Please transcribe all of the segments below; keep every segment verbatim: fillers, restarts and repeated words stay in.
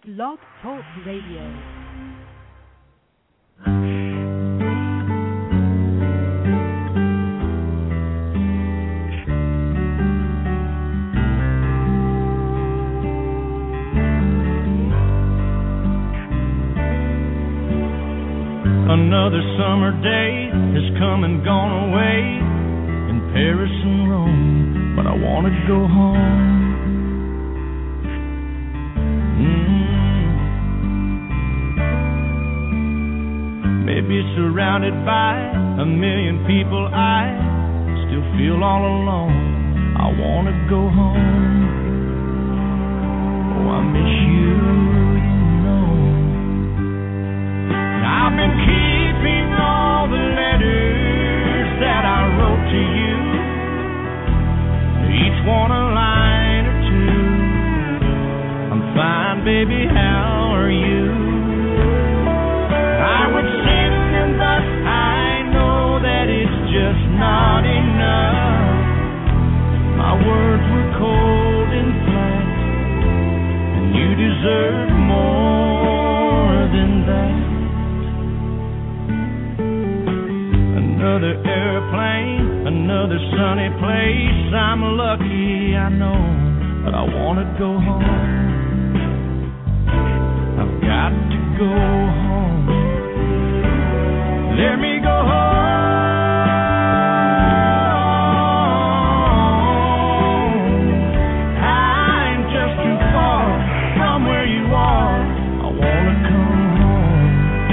Blog Talk Radio. Another summer day has come and gone away in Paris and Rome, but I want to go home. Mm. Maybe surrounded by a million people, I still feel all alone. I want to go home. Oh, I miss you, you know. I've been keeping all the letters that I wrote to you, each one a line or two. I'm fine, baby, how are you? I would send them, but I know that it's just not enough. My words were cold and flat, and you deserve more than that. Another airplane, another sunny place. I'm lucky, I know, but I want to go home. I've got to go home. Let me go home. I'm just too far from where you are. I want to come home.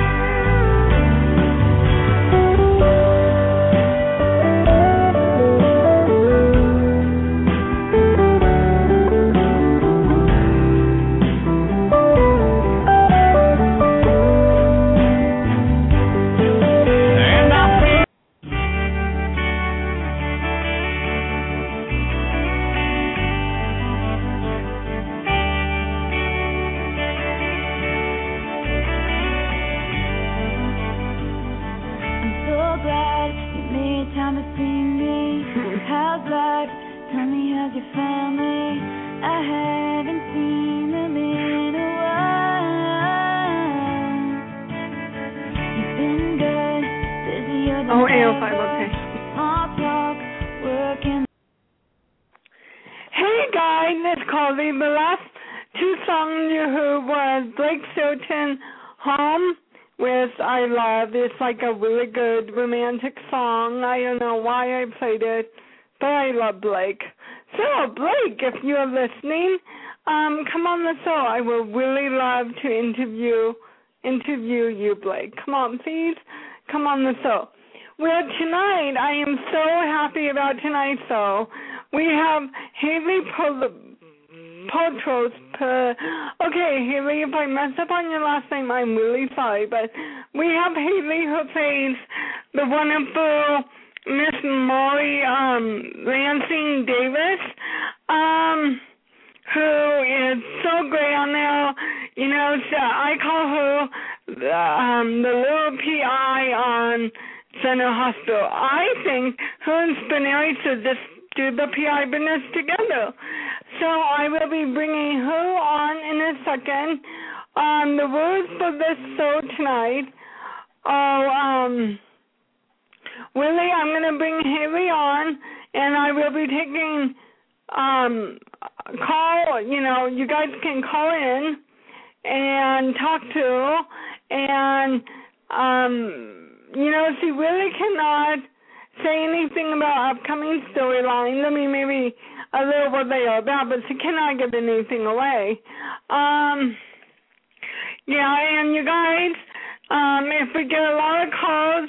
It's like a really good romantic song. I don't know why I played it, but I love Blake. So, Blake, if you're listening, um, come on the show. I will really love to interview interview you, Blake. Come on, please. Come on the show. Well, tonight, I am so happy about tonight's show. We have Haley Pol- Potros. Per- okay, Haley, if I mess up on your last name, I'm really sorry, but we have Haley who plays the wonderful Miss Molly um, Lansing Davis, um, who is so great on there. You know, so I call her the, um, the little P I on Center Hospital. I think her and Spinelli should just do the P I business together. So I will be bringing her on in a second. Um, the words for this show tonight are, um, Willie, I'm going to bring Haley on, and I will be taking um, call, you know, you guys can call in and talk to her, and, um, you know, she really cannot say anything about upcoming storylines. I mean, maybe a little what they are about, but she cannot give anything away. Um, yeah, and you guys, um, if we get a lot of calls,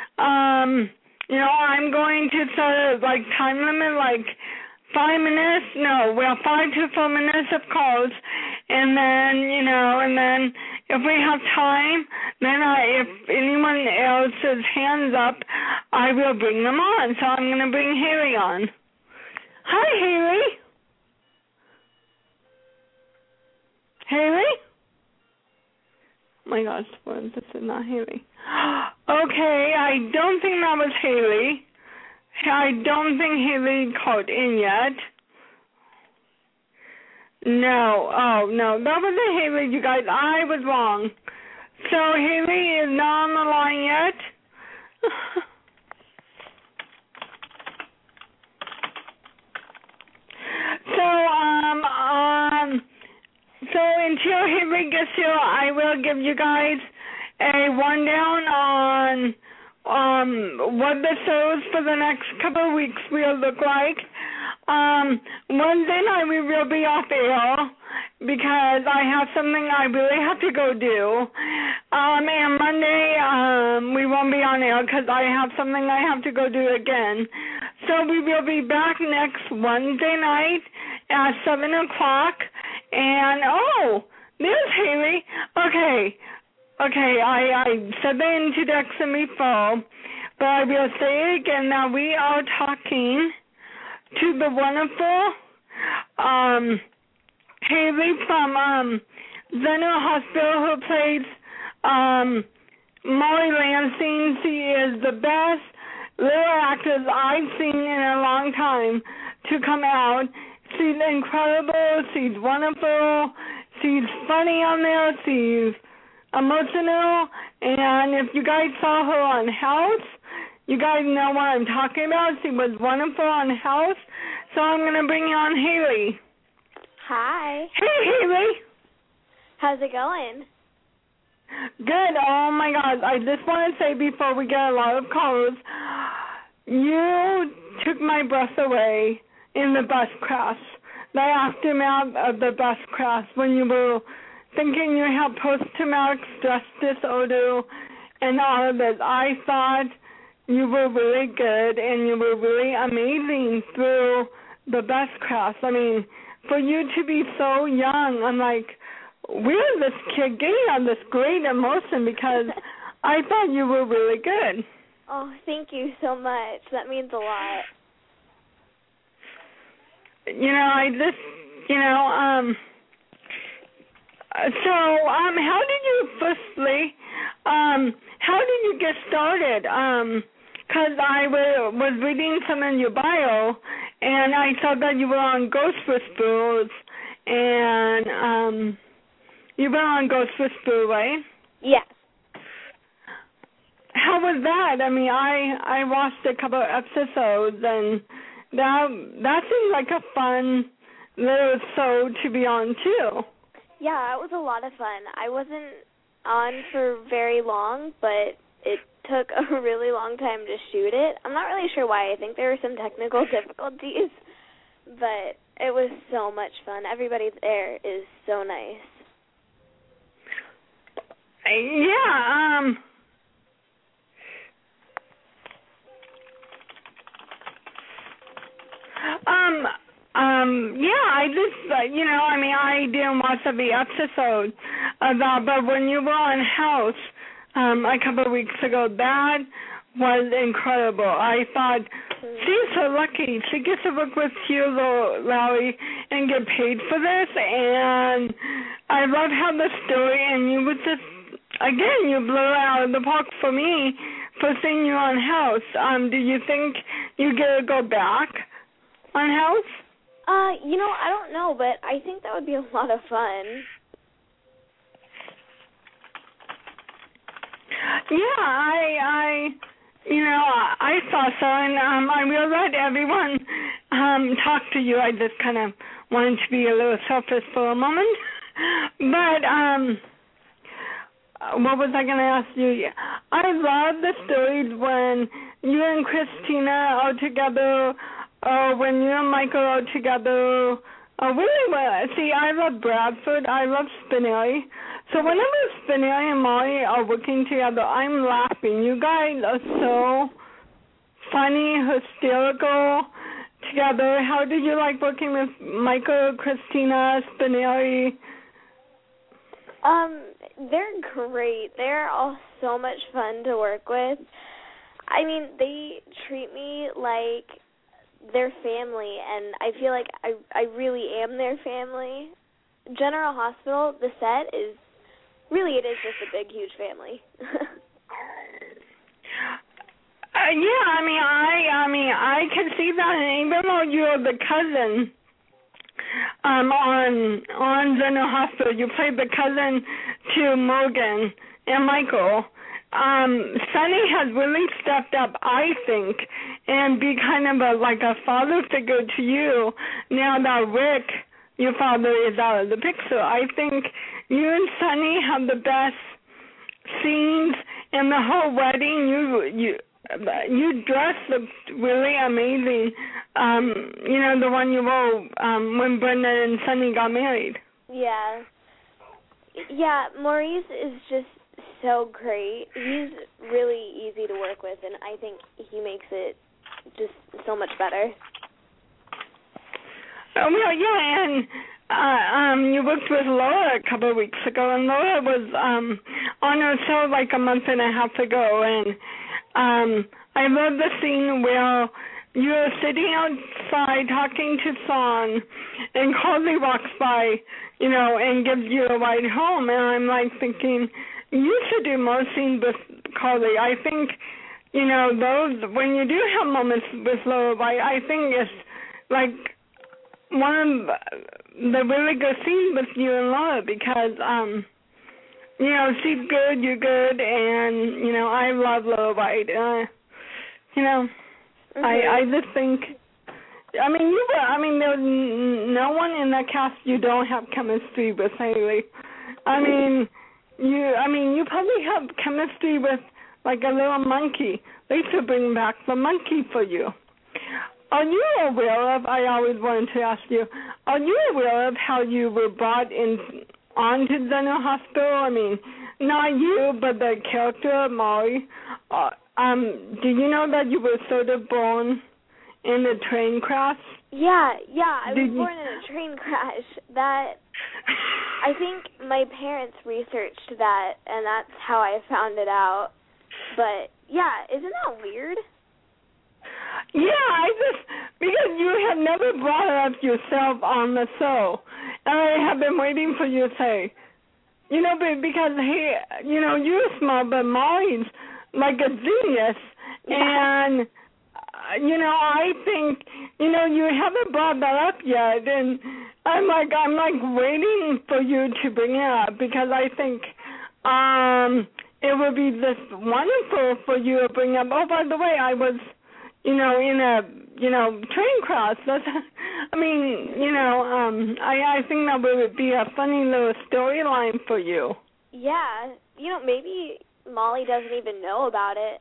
um, you know, I'm going to set a, like, time limit, like, five minutes, no, well, five to four minutes of calls, and then, you know, and then if we have time, then I, if anyone else's hands up, I will bring them on. So I'm going to bring Haley on. Hi, Haley. Haley? Oh my gosh, what, this is not Haley. Okay, I don't think that was Haley. I don't think Haley called in yet. No, oh, no, that wasn't Haley, you guys. I was wrong. So Haley is not on the line yet. so, um, um, so until Haley gets here, I will give you guys a rundown on um what the shows for the next couple of weeks will look like. Um, Wednesday night we will be off air because I have something I really have to go do. Um, and Monday um, we won't be on air because I have something I have to go do again. So we will be back next Wednesday night at seven o'clock. And, oh, there's Haley. Okay, okay, I, I said the introduction before, but I will say again that we are talking to the wonderful um, Haley from um, General Hospital, who plays um, Molly Lansing. She is the best little actress I've seen in a long time to come out. She's incredible. She's wonderful. She's funny on there. She's emotional. And if you guys saw her on House, you guys know what I'm talking about. She was wonderful on House. So I'm going to bring you on Haley. Hi. Hey, Haley. How's it going? Good. Oh, my God. I just want to say before we get a lot of calls, you took my breath away in the bus crash, the aftermath of the bus crash when you were thinking you had post-traumatic stress disorder and all of this. I thought you were really good and you were really amazing through the bus crash. I mean, for you to be so young, I'm like, where is this kid getting all this great emotion? Because I thought you were really good. Oh, thank you so much. That means a lot. You know, I just, you know, um, so, um, how did you firstly, um, how did you get started? Um, because I w- was reading some in your bio, and I saw that you were on Ghost Whisperers, and, um, you were on Ghost Whisperer, right? Yes. How was that? I mean, I, I watched a couple of episodes, and that, that seemed like a fun little show to be on, too. Yeah, it was a lot of fun. I wasn't on for very long, but it took a really long time to shoot it. I'm not really sure why. I think there were some technical difficulties, but it was so much fun. Everybody there is so nice. Yeah, um... Um, um, yeah, I just, uh, you know, I mean, I didn't watch every episode of that, but when you were on House um, a couple of weeks ago, that was incredible. I thought, she's so lucky. She gets to work with Hugo Lowry and get paid for this, and I love how the story, and you would just, again, you blew it out of the park for me for seeing you on House. Um, do you think you get to go back on House? Uh, you know, I don't know, but I think that would be a lot of fun. Yeah, I, I, you know, I thought so, and um, I will let everyone um, talk to you. I just kind of wanted to be a little selfish for a moment. But, um, what was I going to ask you? I love the stories when you and Christina are together, or when you and Michael are together. Uh, really well. See, I love Bradford. I love Spinelli. So whenever Spinelli and Molly are working together, I'm laughing. You guys are so funny, hysterical together. How did you like working with Michael, Christina, Spinelli? Um, they're great. They're all so much fun to work with. I mean, they treat me like their family, and I feel like I I really am their family. General Hospital, the set is really, it is just a big, huge family. uh, yeah, I mean, I I mean, I can see that, and even though you're the cousin um, on on General Hospital. You played the cousin to Morgan and Michael. Um, Sonny has really stepped up, I think, and be kind of a, like a father figure to you now that Rick, your father, is out of the picture. I think you and Sonny have the best scenes in the whole wedding. You you you dress looked really amazing. Um, you know, the one you wore um, when Brenda and Sonny got married. Yeah. Yeah, Maurice is just so great. He's really easy to work with, and I think he makes it just so much better. Oh, well, yeah, and uh, um, you worked with Laura a couple of weeks ago, and Laura was um, on her show like a month and a half ago, and um, I love the scene where you're sitting outside talking to Son, and Carly walks by, you know, and gives you a ride home, and I'm like thinking, you should do more scenes with Carly. I think, you know, those, when you do have moments with Laura, I, I think it's like one of the really good scenes with you and Laura because, um, you know, she's good, you're good, and, you know, I love Laura White. Uh, you know, mm-hmm. I, I just think, I mean, you were, I mean, there's no one in that cast you don't have chemistry with, Haley. I mean, You, I mean, you probably have chemistry with, like, a little monkey. They should bring back the monkey for you. Are you aware of, I always wanted to ask you, are you aware of how you were brought in onto General Hospital? I mean, not you, but the character, Molly. Uh, um, do you know that you were sort of born in a train crash? Yeah, yeah, I Did was born you... in a train crash. That... I think my parents researched that, and that's how I found it out. But, yeah, isn't that weird? Yeah, I just, because you have never brought up yourself on the show, and I have been waiting for you to say, you know, because, he, you know, you're smart, but Molly's like a genius, Yeah. and, uh, you know, I think, you know, you haven't brought that up yet, and I'm like, I'm like waiting for you to bring it up because I think um, it would be just wonderful for you to bring up. Oh, by the way, I was, you know, in a, you know, train crash. That's, I mean, you know, um, I, I think that would be a funny little storyline for you. Yeah, you know, maybe Molly doesn't even know about it.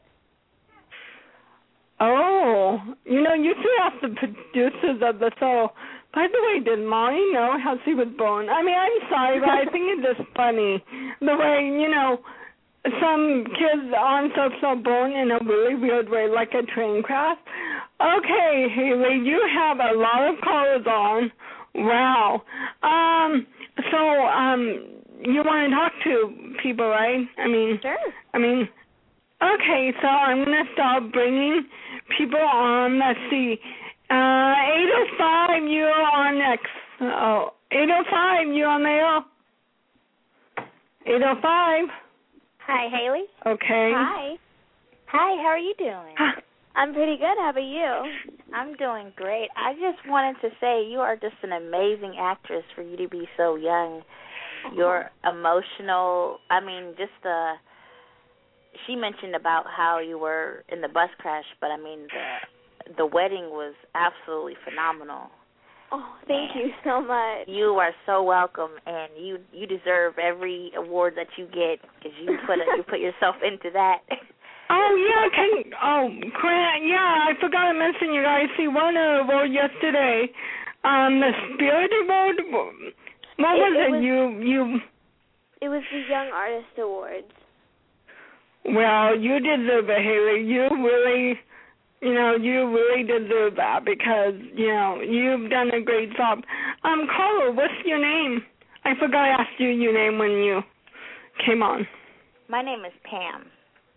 Oh, you know, you should ask the producers of the show. By the way, did Molly know how she was born? I mean, I'm sorry, but I think it's just funny. The way, you know, some kids on social are born in a really weird way, like a train crash. Okay, Haley, you have a lot of callers on. Wow. Um, so, um, you want to talk to people, right? I mean, sure. I mean, okay, so I'm going to start bringing people on. Let's see. Uh, eight oh five, you're on next. Oh, eight oh five, you're on there. eight oh five. Hi, Haley. Okay. Hi. Hi, how are you doing? I'm pretty good. How about you? I'm doing great. I just wanted to say you are just an amazing actress for you to be so young. You're emotional. I mean, just the... She mentioned about how you were in the bus crash, but, I mean, the... The wedding was absolutely phenomenal. Oh, thank and you so much. You are so welcome, and you you deserve every award that you get because you put a, you put yourself into that. Oh yeah, can oh Grant, yeah, I forgot to mention you guys. She won an award yesterday, um, the Spirit Award. What it, was it? it? Was, you you. It was the Young Artist Awards. Well, you deserve it, Haley. You really. You know, you really deserve that because, you know, you've done a great job. Um, Carla, what's your name? I forgot to ask you your name when you came on. My name is Pam.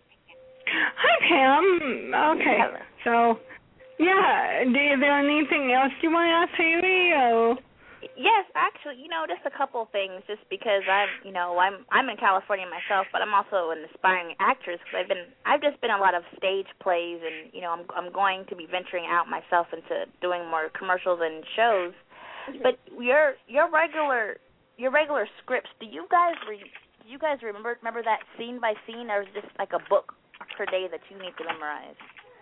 Hi, Pam. Okay. Hello. So, yeah, is there anything else you want to ask Haley? Or? Yes, actually, you know, just a couple of things. Just because I'm, you know, I'm I'm in California myself, but I'm also an aspiring actress. Cause I've been, I've just been in a lot of stage plays, and you know, I'm I'm going to be venturing out myself into doing more commercials and shows. But your your regular your regular scripts, do you guys re, do you guys remember remember that scene by scene, or is it just like a book per day that you need to memorize?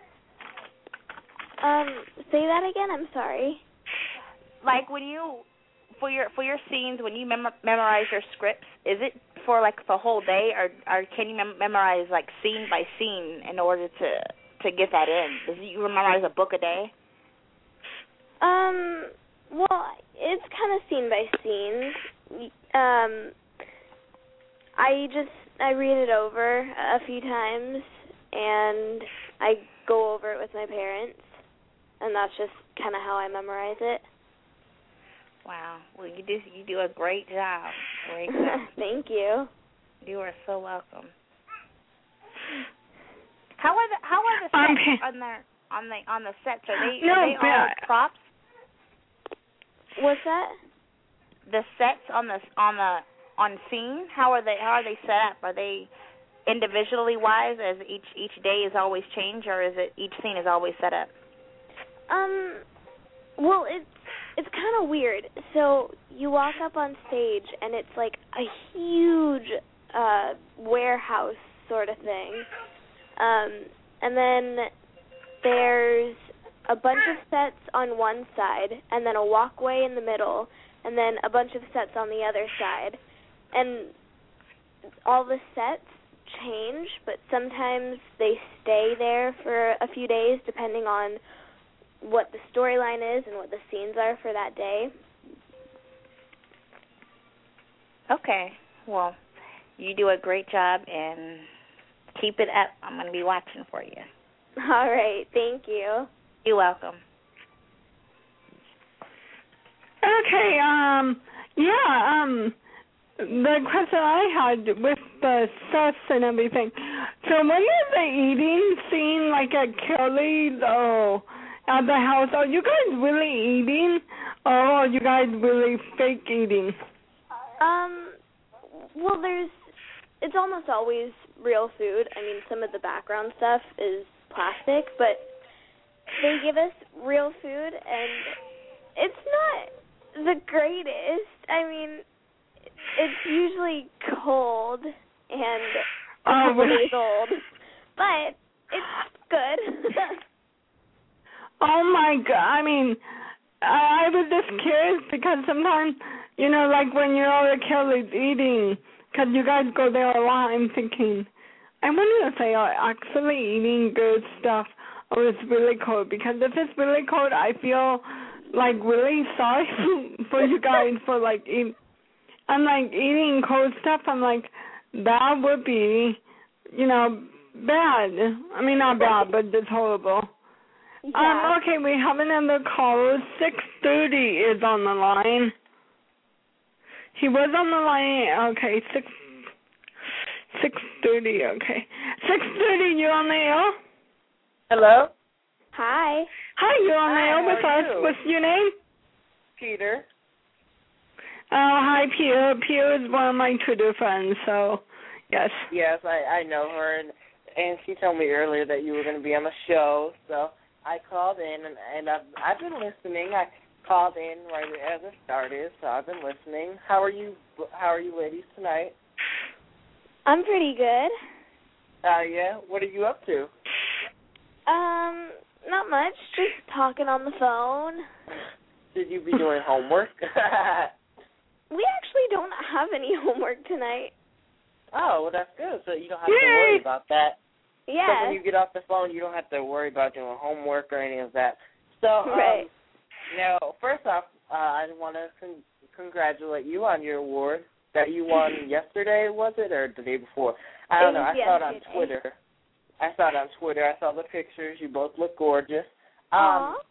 Um, say that again. I'm sorry. Like when you for your for your scenes, when you mem- memorize your scripts, is it for like the whole day, or or can you mem- memorize like scene by scene in order to to get that in? Does you memorize a book a day? Um, well, it's kind of scene by scene. Um, I just I read it over a few times, and I go over it with my parents, and that's just kind of how I memorize it. Wow. Well, you do you do a great job. Great job. Thank you. You are so welcome. How are the how are the sets Um, on the on the on the sets? Are they No, are they all but- props? What's that? The sets on the on the on scene. How are they how are they set up? Are they individually wise, as each each day is always changed, or is it each scene is always set up? Um, well, it's it's kind of weird. So you walk up on stage, and it's like a huge uh, warehouse sort of thing, um, and then there's a bunch of sets on one side, and then a walkway in the middle, and then a bunch of sets on the other side, and all the sets change, but sometimes they stay there for a few days depending on what the storyline is and what the scenes are for that day. Okay. Well, you do a great job, and keep it up. I'm going to be watching for you. All right. Thank you. You're welcome. Okay, um, yeah, um, the question I had with the sets and everything, so when is the eating scene, like at Kelly's or at the house, are you guys really eating, or are you guys really fake eating? Um, well, there's, it's almost always real food. I mean, some of the background stuff is plastic, but they give us real food, and it's not the greatest. I mean, it's usually cold and a Oh, couple really? days old, but it's good. Oh my God! I mean, I, I was just curious because sometimes, you know, like when you're all at Kelly's eating, because you guys go there a lot, I'm thinking, I wonder if they are actually eating good stuff or it's really cold. Because if it's really cold, I feel like really sorry for you guys for like eat. I'm like eating cold stuff. I'm like that would be, you know, bad. I mean, not bad, but just horrible. Yeah. Um, okay, we have another caller. six thirty is on the line. He was on the line. Okay, six six thirty. Okay, six thirty. You're on the air. Hello? Hi. Hi, you're on the Hi, air how with are us. you? What's your name? Peter. Oh, hi, Pierre. Pierre is one of my Twitter friends. So, yes. Yes, I, I know her, and, and she told me earlier that you were going to be on the show, so I called in, and, and I've, I've been listening. I called in right as it started, so I've been listening. How are you? How are you ladies tonight? I'm pretty good. Uh, yeah? What are you up to? Um, not much. Just talking on the phone. Should you be doing homework? We actually don't have any homework tonight. Oh, well, that's good, so you don't have to Yay! worry about that. So Yeah. when you get off the phone, you don't have to worry about doing homework or any of that. So, um, Right. now, first off, uh, I want to con- congratulate you on your award that you won yesterday, was it, or the day before? I don't It know. I was saw it on yesterday. Twitter. I saw it on Twitter. I saw the pictures. You both look gorgeous. Aw. Um,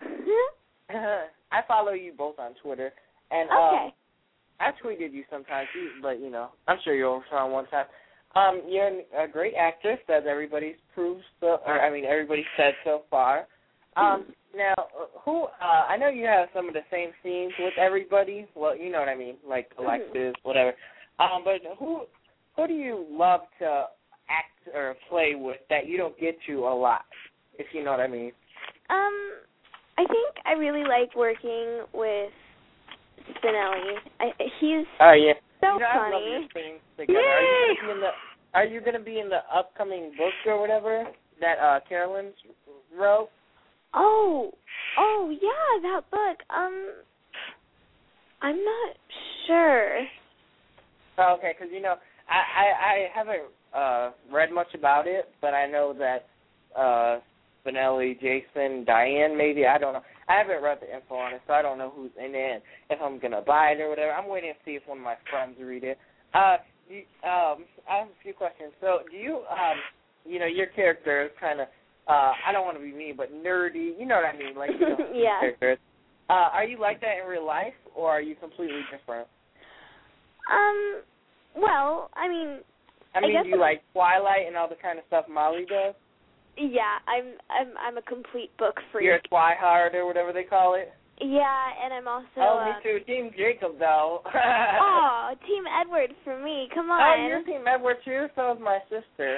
I follow you both on Twitter, and Okay. um, I tweeted you sometimes, you- but, you know, I'm sure you'll respond one time. Um, you're a great actress, as everybody's proved, so, or I mean, everybody said so far. Um, now, who, uh, I know you have some of the same scenes with everybody. Well, you know what I mean, like Alexis, whatever. Um, but who, who do you love to act or play with that you don't get to a lot, if you know what I mean? Um, I think I really like working with Spinelli. I, he's Oh yeah. so you know, I love funny. your things together. Are you gonna be in the Are you gonna be in the upcoming book or whatever that uh Carolyn wrote? Oh, oh yeah, that book. Um, I'm not sure. Oh, okay, because you know I, I I haven't uh read much about it, but I know that uh Spinelli, Jason, Diane, maybe I don't know. I haven't read the info on it, so I don't know who's in it, if I'm gonna buy it or whatever. I'm waiting to see if one of my friends read it. Uh, you, um, I have a few questions. So, do you um, you know, your character is kind of uh, I don't want to be mean, but nerdy. You know what I mean? Like, you know, yeah. characters. Uh, are you like that in real life, or are you completely different? Um, well, I mean, I mean, I do you like Twilight and all the kind of stuff Molly does? Yeah, I'm I'm I'm a complete book freak. You're a Twihard or whatever they call it. Yeah, and I'm also. Oh, uh, me too. Team Jacob, though. Oh, Team Edward for me. Come on. Oh, you're Team Edward too. So is my sister.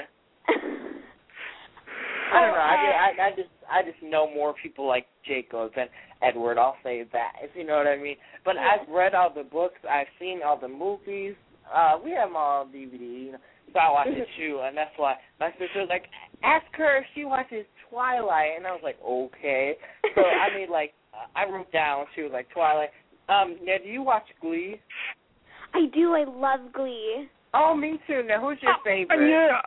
I don't know. I, just, I, I just I just know more people like Jacob than Edward. I'll say that, if you know what I mean. But yeah. I've read all the books. I've seen all the movies. Uh, we have them all on D V D. You know, so I watch it too, and that's why my sister was like, ask her if she watches Twilight, and I was like, okay. So I mean, like, I wrote down too, like Twilight. Um, now, do you watch Glee? I do. I love Glee. Oh, me too. Now, who's your favorite? Yeah.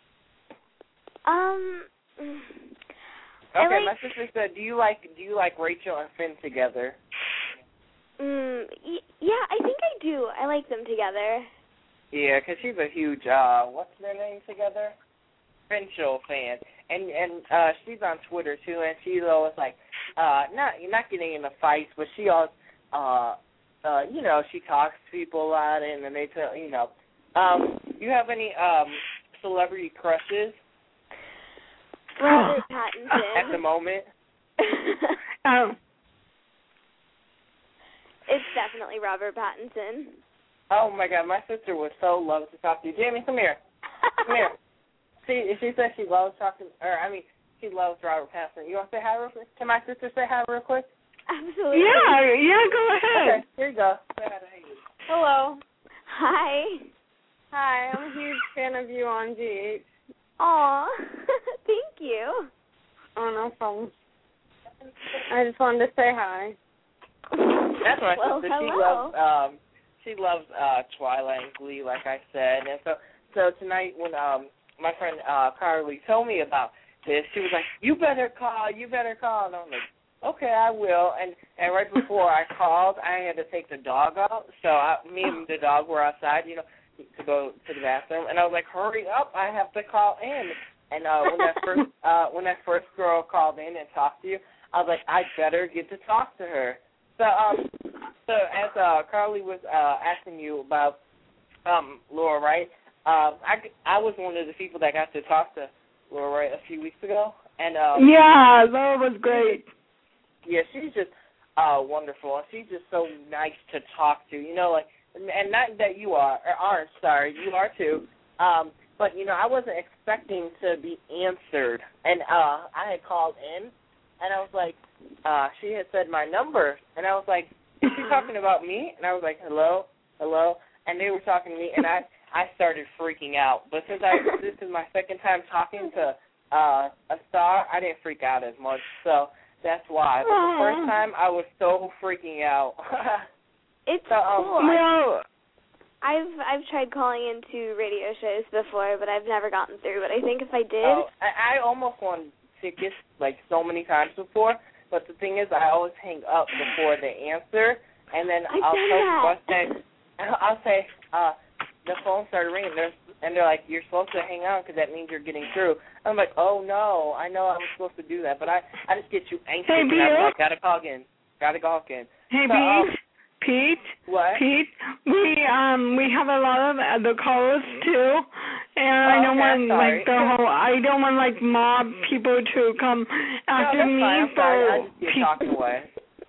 Um. Okay, like, my sister said, do you like do you like Rachel and Finn together? Mm, y- yeah, I think I do. I like them together. Yeah, 'cause she's a huge uh, what's their name together? Finchel fan, and and uh, she's on Twitter too, and she's always like, uh, not not getting into fights, but she always, uh, uh, you know, she talks to people a lot, and then they tell, you know, um, you have any um celebrity crushes? Robert Pattinson. At the moment? um, It's definitely Robert Pattinson. Oh, my God. My sister would so love to talk to you. Jamie, come here. Come here. See, she says she loves talking, or, I mean, she loves Robert Pattinson. You want to say hi real quick? Can my sister say hi real quick? Absolutely. yeah, yeah, go ahead. Okay, here you go. Say hi to Haley. Hello. Hi. Hi, I'm a huge fan of you on G H. Aw. Thank you. Oh, no problem. I just wanted to say hi. That's my well, sister. She hello. loves um she loves uh Twilight and Glee, like I said. And so so tonight when um my friend uh Carly told me about this, she was like, you better call, you better call. And I was like, okay, I will. And and right before I called, I had to take the dog out. So I, me and the dog were outside, you know, to go to the bathroom. And I was like, hurry up, I have to call in. And uh, when that first uh, when that first girl called in and talked to you, I was like, I better get to talk to her. So um, so as uh, Carly was uh, asking you about um, Laura Wright, uh, I I was one of the people that got to talk to Laura Wright a few weeks ago, and um, yeah, that was great. Yeah, she's just uh, wonderful, and she's just so nice to talk to. You know, like, and not that you are or aren't. Sorry, you are too. Um, But, you know, I wasn't expecting to be answered. And uh, I had called in, and I was like, uh, she had said my number. And I was like, is she talking about me? And I was like, hello, hello. And they were talking to me, and I, I started freaking out. But since I this is my second time talking to uh, a star, I didn't freak out as much. So that's why. But the first time, I was so freaking out. It's so, um, cool. Well, I've I've tried calling into radio shows before, but I've never gotten through. But I think if I did, oh, I, I almost won tickets like so many times before. But the thing is, I always hang up before they answer, and then I've I'll done tell that. I'll say, I'll say, uh, the phone started ringing, There's, and they're like, you're supposed to hang on because that means you're getting through. I'm like, oh no, I know I was supposed to do that, but I, I just get you anxious, Hey, and Bill. I'm like, gotta call again, gotta call again. hey, So, um, Pete. Pete. what? Pete, we um we have a lot of other callers too, and I Oh, don't okay, want I'm sorry. like the whole I don't want like mob people to come after no, that's me fine. I'm for sorry. I just get pe- talking away.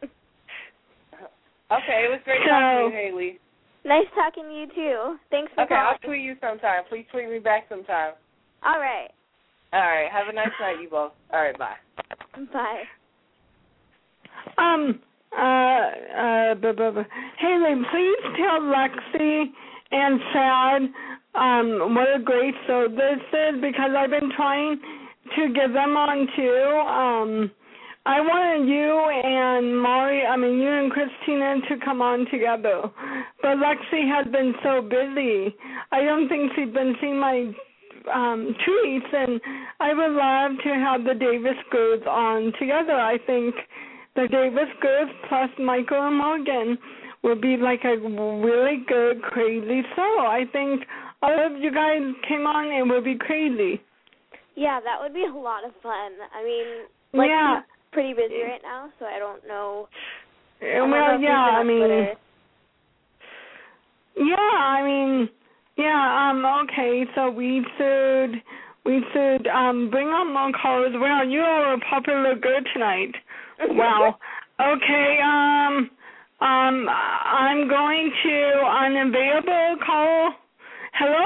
Okay, it was great So- talking to you, Haley. nice talking to you too. Thanks for Okay, calling. I'll tweet you sometime. Please tweet me back sometime. All right. All right, have a nice night, you both. All right, bye. Bye. Um, Uh, uh, blah, blah, blah. Haley, please tell Lexi and Sad um, what a great show this is, because I've been trying to get them on too. Um, I wanted you and Mari, I mean you and Christina to come on together, but Lexi has been so busy. I don't think she's been seeing my um, tweets, and I would love to have the Davis girls on together. I think the Davis girls plus Michael and Morgan would be like a really good, crazy show. I think all of you guys came on, it would be crazy. Yeah, that would be a lot of fun. I mean, like, yeah. she's pretty busy right now, so I don't know. I Well, don't know if yeah, I mean, Twitter. yeah, I mean, yeah, um, okay, so we should, we should, um, bring up more callers. Wow, you are a popular girl tonight. Wow. Okay, um, um, I'm going to unavailable call. Hello?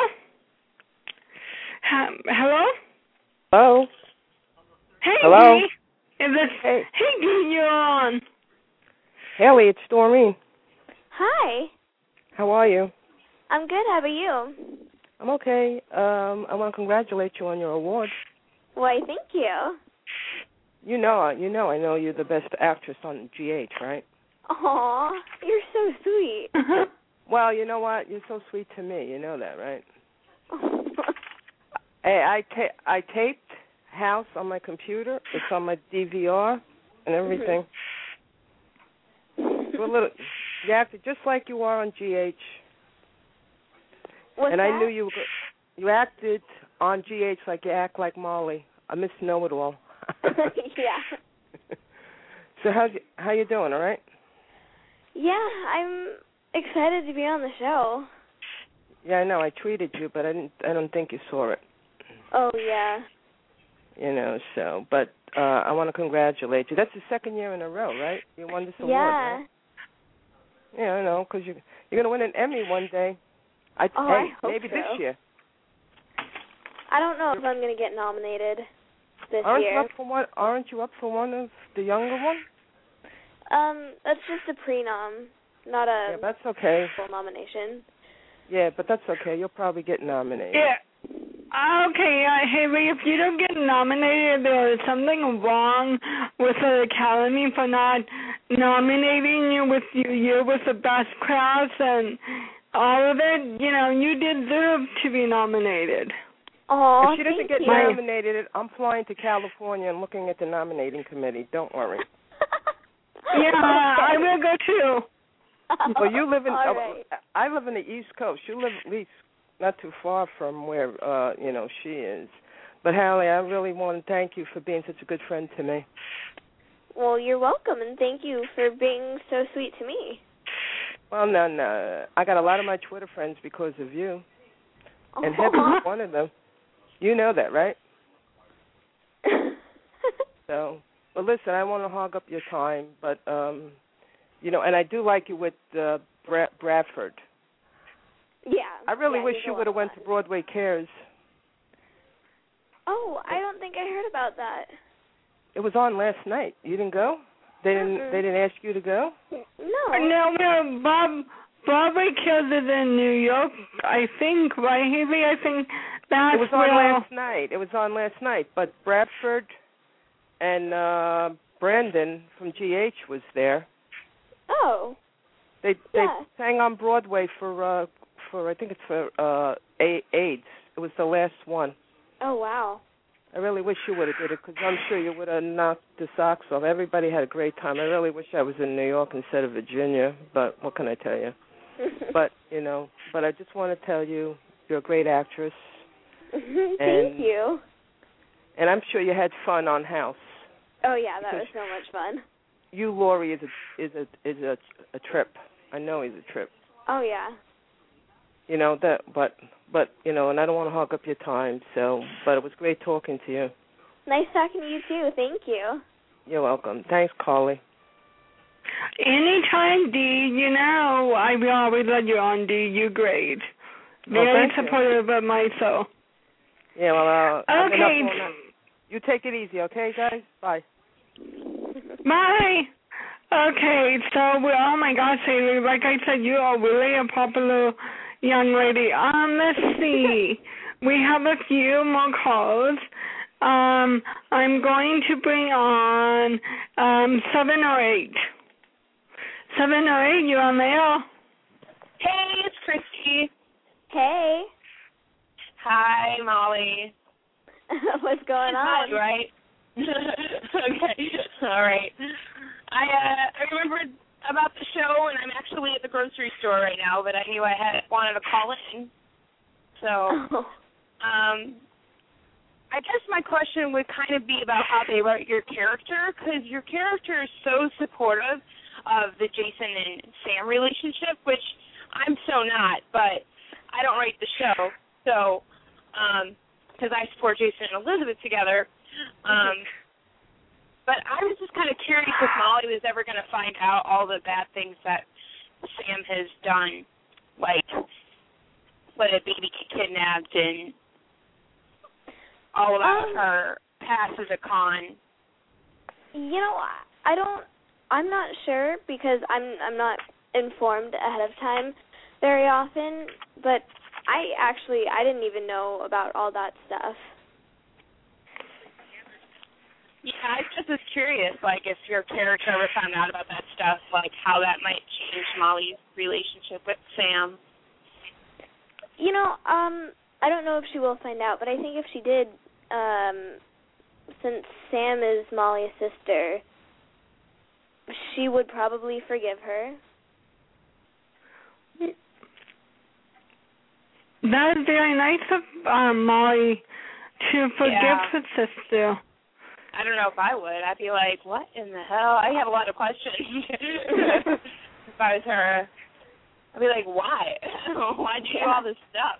Ha- hello? Hello? Hey, Hello? Dee. Is this, Hey. hey, Dee, you're on. Haley, it's Doreen. Hi. How are you? I'm good. How about you? I'm okay. Um, I want to congratulate you on your award. Why, thank you. You know, you know, I know you're the best actress on G H, right? Aw, you're so sweet. Well, you know what? You're so sweet to me. You know that, right? Hey, I ta- I taped House on my computer. It's on my D V R and everything. So a little, you acted just like you are on G H. What's and that? I knew you. You acted on G H like you act like Molly. I Miss Know-It-All. Yeah. So how you how you doing? All right? Yeah, I'm excited to be on the show. Yeah, I know. I tweeted you, but I didn't. I don't think you saw it. Oh yeah. You know. So, but uh, I want to congratulate you. That's the second year in a row, right? You won this award. Yeah. Right? Yeah, I know, because you you're gonna win an Emmy one day. I Oh, hey, I hope maybe so. this year. I don't know if I'm gonna get nominated this Aren't year. you up for one? Aren't you up for one of the younger one? Um, that's just a pre-nom, not a Yeah, that's okay. full nomination. Yeah, but that's okay. You'll probably get nominated. Yeah. Okay, uh, Haley, if you don't get nominated, there is something wrong with the Academy for not nominating you with you. You with the best class and all of it. You know, you deserve to be nominated. Oh, If she doesn't thank get you. nominated, I'm flying to California and looking at the nominating committee. Don't worry. Yeah, I will go too. Well, you live in. All Uh, right. I live in the East Coast. You live at least not too far from where uh, you know she is. But Hallie, I really want to thank you for being such a good friend to me. Well, you're welcome, and thank you for being so sweet to me. Well, no, no. I got a lot of my Twitter friends because of you, and Aw. Heather's one of them. You know that, right? So, well, listen, I want to hog up your time, but um, you know, and I do like you with uh, Bra- Bradford. Yeah. I really yeah, wish he's a you lot would have of went fun. to Broadway Cares. Oh, I don't think I heard about that. It was on last night. You didn't go? They didn't. Mm-mm. They didn't ask you to go? No. No, no, Bob, Broadway Kills is in New York, I think, right, Haley? I think that's It was on where... last night. It was on last night. But Bradford and uh, Brandon from G H was there. Oh. They they Yeah. sang on Broadway for uh, for I think it's for uh, A- AIDS. It was the last one. Oh wow. I really wish you would have did it because I'm sure you would have knocked the socks off. Everybody had a great time. I really wish I was in New York instead of Virginia, but what can I tell you? But, you know, but I just want to tell you you're a great actress. Thank and, you. And I'm sure you had fun on House. Oh yeah, that Because was so much fun. You, Laurie, is a is a is a, a trip. I know he's a trip. Oh yeah. You know that, but but you know, and I don't want to hog up your time. So, but it was great talking to you. Nice talking to you too. Thank you. You're welcome. Thanks, Carly. Anytime, Dee, you know, I will always let you on, Dee. You're great. Oh, Very thank you. supportive of my show. Yeah, well, uh, I've been up Okay. all night. You take it easy, okay, guys? Bye. Bye. Okay, so we, oh my gosh, Haley, like I said, you are really a popular young lady. Um, let's see. We have a few more calls. Um, I'm going to bring on um seven or eight. Seven or eight, you on there? Hey, it's Christy. Hey. Hi, Molly. What's going on? Hi, right? Okay. All right. I uh, I remembered about the show, and I'm actually at the grocery store right now, but I knew I had wanted to call in. So, um, I guess my question would kind of be about how they wrote your character, because your character is so supportive of the Jason and Sam relationship, which I'm so not, but I don't write the show, so, um, because I support Jason and Elizabeth together. Um, but I was just kind of curious if Molly was ever going to find out all the bad things that Sam has done, like let a baby get kidnapped and all about um, her past as a con. You know, I don't. I'm not sure because I'm I'm not informed ahead of time very often. But I actually I didn't even know about all that stuff. Yeah, I just was curious, like, if your character ever found out about that stuff, like, how that might change Molly's relationship with Sam. You know, um, I don't know if she will find out, but I think if she did, um, since Sam is Molly's sister, she would probably forgive her. That is very nice of um, Molly to forgive yeah. her sister. I don't know if I would. I'd be like, what in the hell? I have a lot of questions. If I was her, I'd be like, why? Why'd you do all this stuff?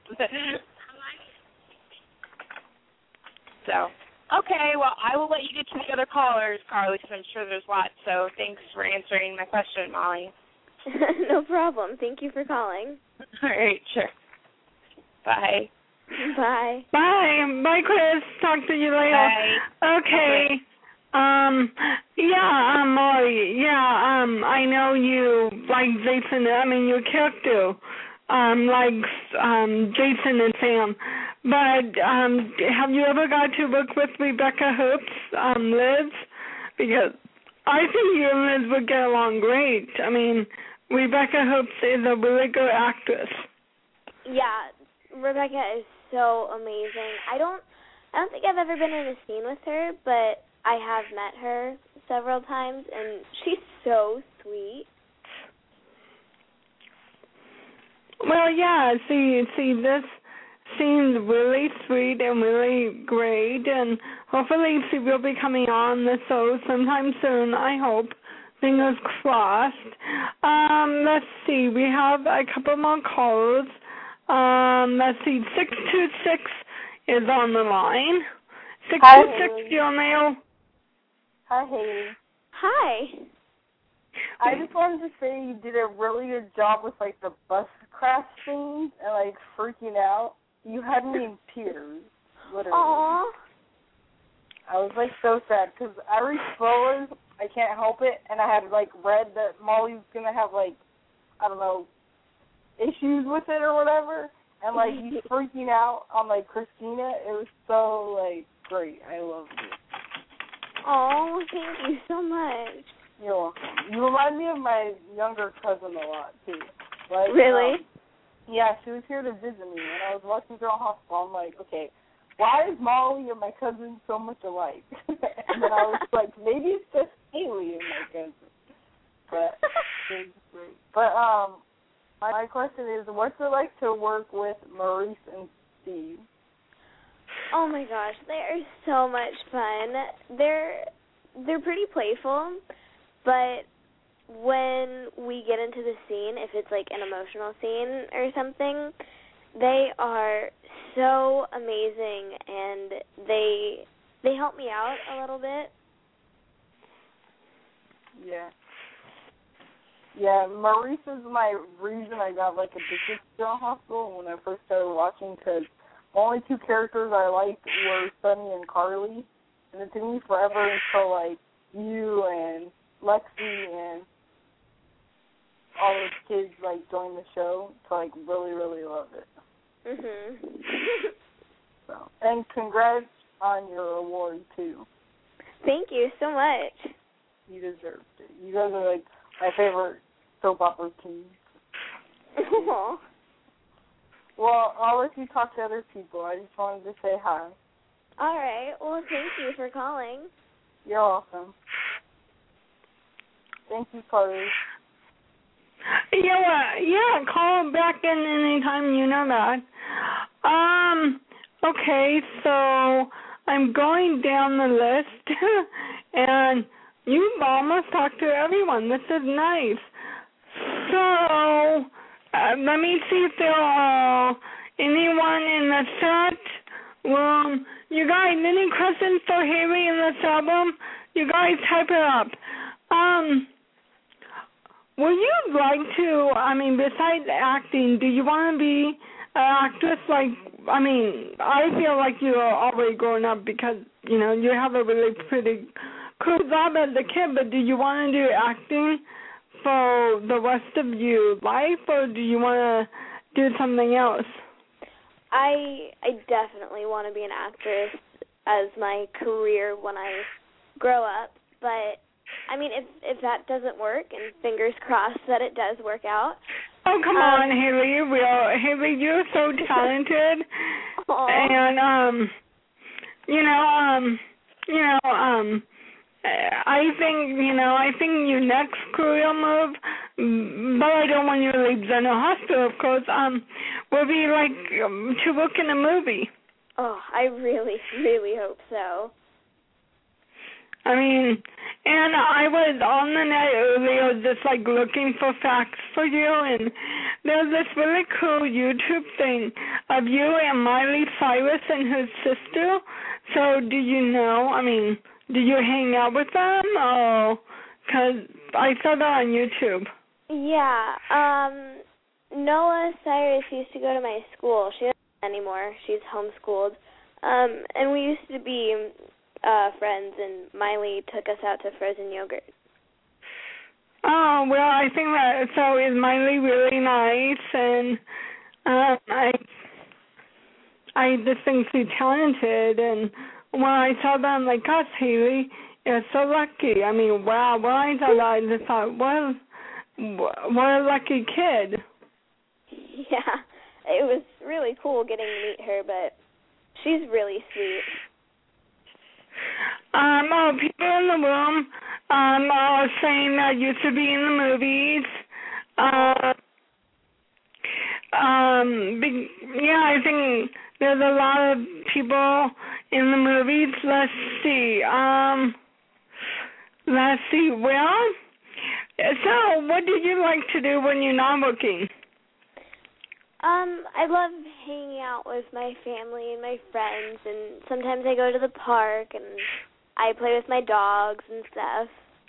So, okay, well, I will let you get to the other callers, Carly, because I'm sure there's lots. So thanks for answering my question, Molly. No problem. Thank you for calling. All right, sure. Bye. Bye. Bye. Bye, Chris. Talk to you later. Bye. Okay. okay. Um, yeah, um, Molly, yeah, um, I know you like Jason, I mean, your character, um, likes, um, Jason and Sam, but, um, have you ever got to work with Rebecca Herbst, um, Liz? Because I think you and Liz would get along great. I mean, Rebecca Herbst is a really good actress. Yeah, Rebecca is so amazing. I don't I don't think I've ever been in a scene with her, but I have met her several times, and she's so sweet. Well, yeah, see, see, this seems really sweet and really great, and hopefully she will be coming on the show sometime soon, I hope. Fingers crossed. Um, let's see, we have a couple more calls. Um, let's see, six two six is on the line. six two six, you're on. Hi, Haley. Hi. I just wanted to say you did a really good job with, like, the bus crash scenes and, like, freaking out. You had me in tears, literally. Aww. I was, like, so sad, because I read spoilers, I can't help it, and I had, like, read that Molly's going to have, like, I don't know, issues with it or whatever, and, like, he's freaking out on, like, Christina. It was so, like, great. I loved it. Oh, thank you so much. You're welcome. You remind me of my younger cousin a lot, too. Like, really? Um, yeah, she was here to visit me, and I was watching Girl Hospital. I'm like, okay, why is Molly and my cousin so much alike? And then I was like, maybe it's just Haley and my cousin. But, but um, my question is, what's it like to work with Maurice and Steve? Oh my gosh, they are so much fun. They're they're pretty playful, but when we get into the scene, if it's like an emotional scene or something, they are so amazing, and they they help me out a little bit. Yeah. Yeah, Maurice is my reason I got, like, addicted to Girl Hospital when I first started watching, because the only two characters I liked were Sunny and Carly, and it took me forever until, like, you and Lexi and all those kids like join the show to like really, really love it. Mhm. So, and congrats on your award too. Thank you so much. You deserved it. You guys are like my favorite soap opera team. Aww. Well, I'll let you talk to other people. I just wanted to say hi. All right. Well, thank you for calling. You're welcome. Thank you, Carly. Yeah, uh, yeah, call back in anytime, you know that. Um, okay, so I'm going down the list, and you've almost talked to everyone. This is nice. So, uh, let me see if there are anyone in the chat room. You guys, any questions for Haley in this album? You guys type it up. Um... Would you like to, I mean, besides acting, do you want to be an actress? Like, I mean, I feel like you're already growing up because, you know, you have a really pretty cool job as a kid, but do you want to do acting for the rest of your life, or do you want to do something else? I I definitely want to be an actress as my career when I grow up, but I mean, if if that doesn't work, and fingers crossed that it does work out. Oh, come um, on, Haley, you will. Haley, you're so talented. And, um, you know, um, you know, um, I think, you know, I think your next career move, but I don't want you to leave General Hospital, of course, um, will be like um, to work in a movie. Oh, I really, really hope so. I mean, and I was on the net earlier just like looking for facts for you, and there's this really cool YouTube thing of you and Miley Cyrus and her sister. So do you know, I mean, do you hang out with them? Oh, because I saw that on YouTube. Yeah, um, Noah Cyrus used to go to my school. She doesn't anymore. She's homeschooled. Um, and we used to be Uh, friends, and Miley took us out to frozen yogurt. Oh, well, I think that, so is Miley really nice, and um, I I just think she's talented, and when I saw that, I'm like, gosh, Haley, you're so lucky. I mean, wow, when I saw that, I just thought, what a, what a lucky kid. Yeah, it was really cool getting to meet her, but she's really sweet. Um, oh, people in the room um, are saying that you should be in the movies. Uh, um, be, yeah, I think there's a lot of people in the movies. Let's see. Um, let's see. Well, so what do you like to do when you're not working? Um, I love hanging out with my family and my friends, and sometimes I go to the park and I play with my dogs and stuff.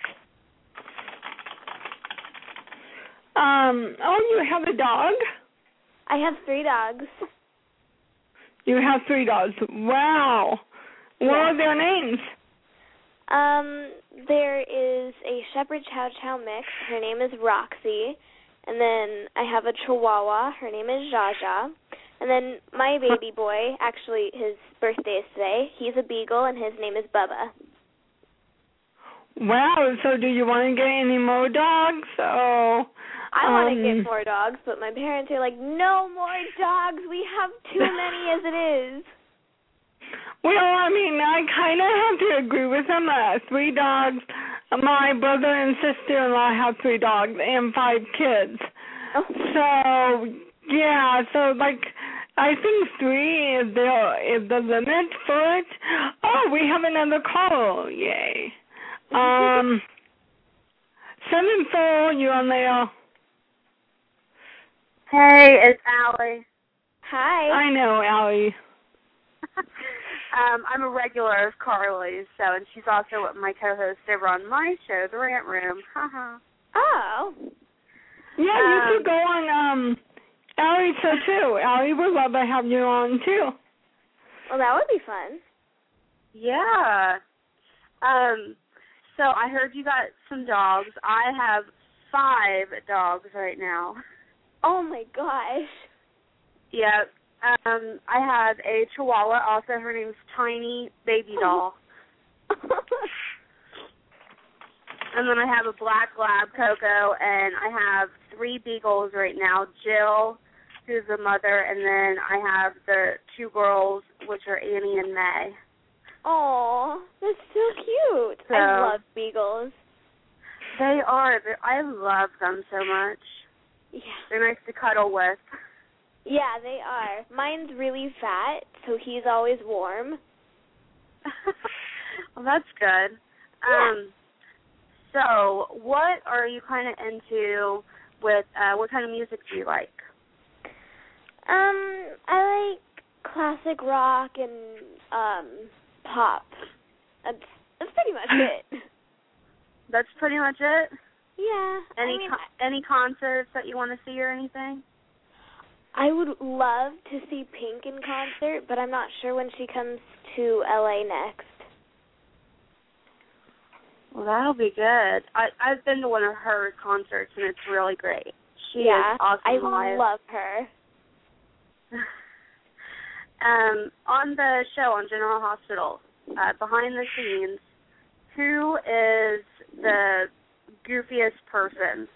Um, oh, you have a dog? I have three dogs. You have three dogs. Wow. What yeah. are their names? Um, there is a Shepherd Chow Chow mix. Her name is Roxy. And then I have a Chihuahua. Her name is Jaja. And then my baby boy, actually his birthday is today. He's a beagle, and his name is Bubba. Wow, so do you want to get any more dogs? Oh, I um, want to get more dogs, but my parents are like, no more dogs. We have too many as it is. Well, I mean, I kind of have to agree with them. Uh, three dogs. My brother and sister-in-law have three dogs and five kids. Oh. So, yeah, so, like, I think three is the, is the limit for it. Oh, we have another call. Yay. Um, seven four, you're on there. Hey, it's Allie. Hi. I know, Allie. um, I'm a regular of Carly's, so, and she's also my co-host over on my show, The Rant Room. Haha. Oh. Yeah, um, you could go on, um, Allie, so too. Allie would love to have you on, too. Well, that would be fun. Yeah. Um, so I heard you got some dogs. I have five dogs right now. Oh, my gosh. Yeah. Um, I have a Chihuahua. Also, her name's Tiny Baby Doll. And then I have a black lab, Coco, and I have three beagles right now. Jill, who's the mother, and then I have the two girls, which are Annie and May. Aw, that's so cute. So, I love beagles. They are. They're, I love them so much. Yeah. They're nice to cuddle with. Yeah, they are. Mine's really fat, so he's always warm. Well, that's good. Yeah. Um, so, what are you kind of into with, uh, what kind of music do you like? Um, I like classic rock and um pop. That's that's pretty much it. That's pretty much it? Yeah. Any I mean, co- any concerts that you want to see or anything? I would love to see Pink in concert, but I'm not sure when she comes to L A next. Well, that'll be good. I, I've been to one of her concerts, and it's really great. She yeah, is awesome I live. love her. um, on the show on General Hospital, uh, behind the scenes, who is the goofiest person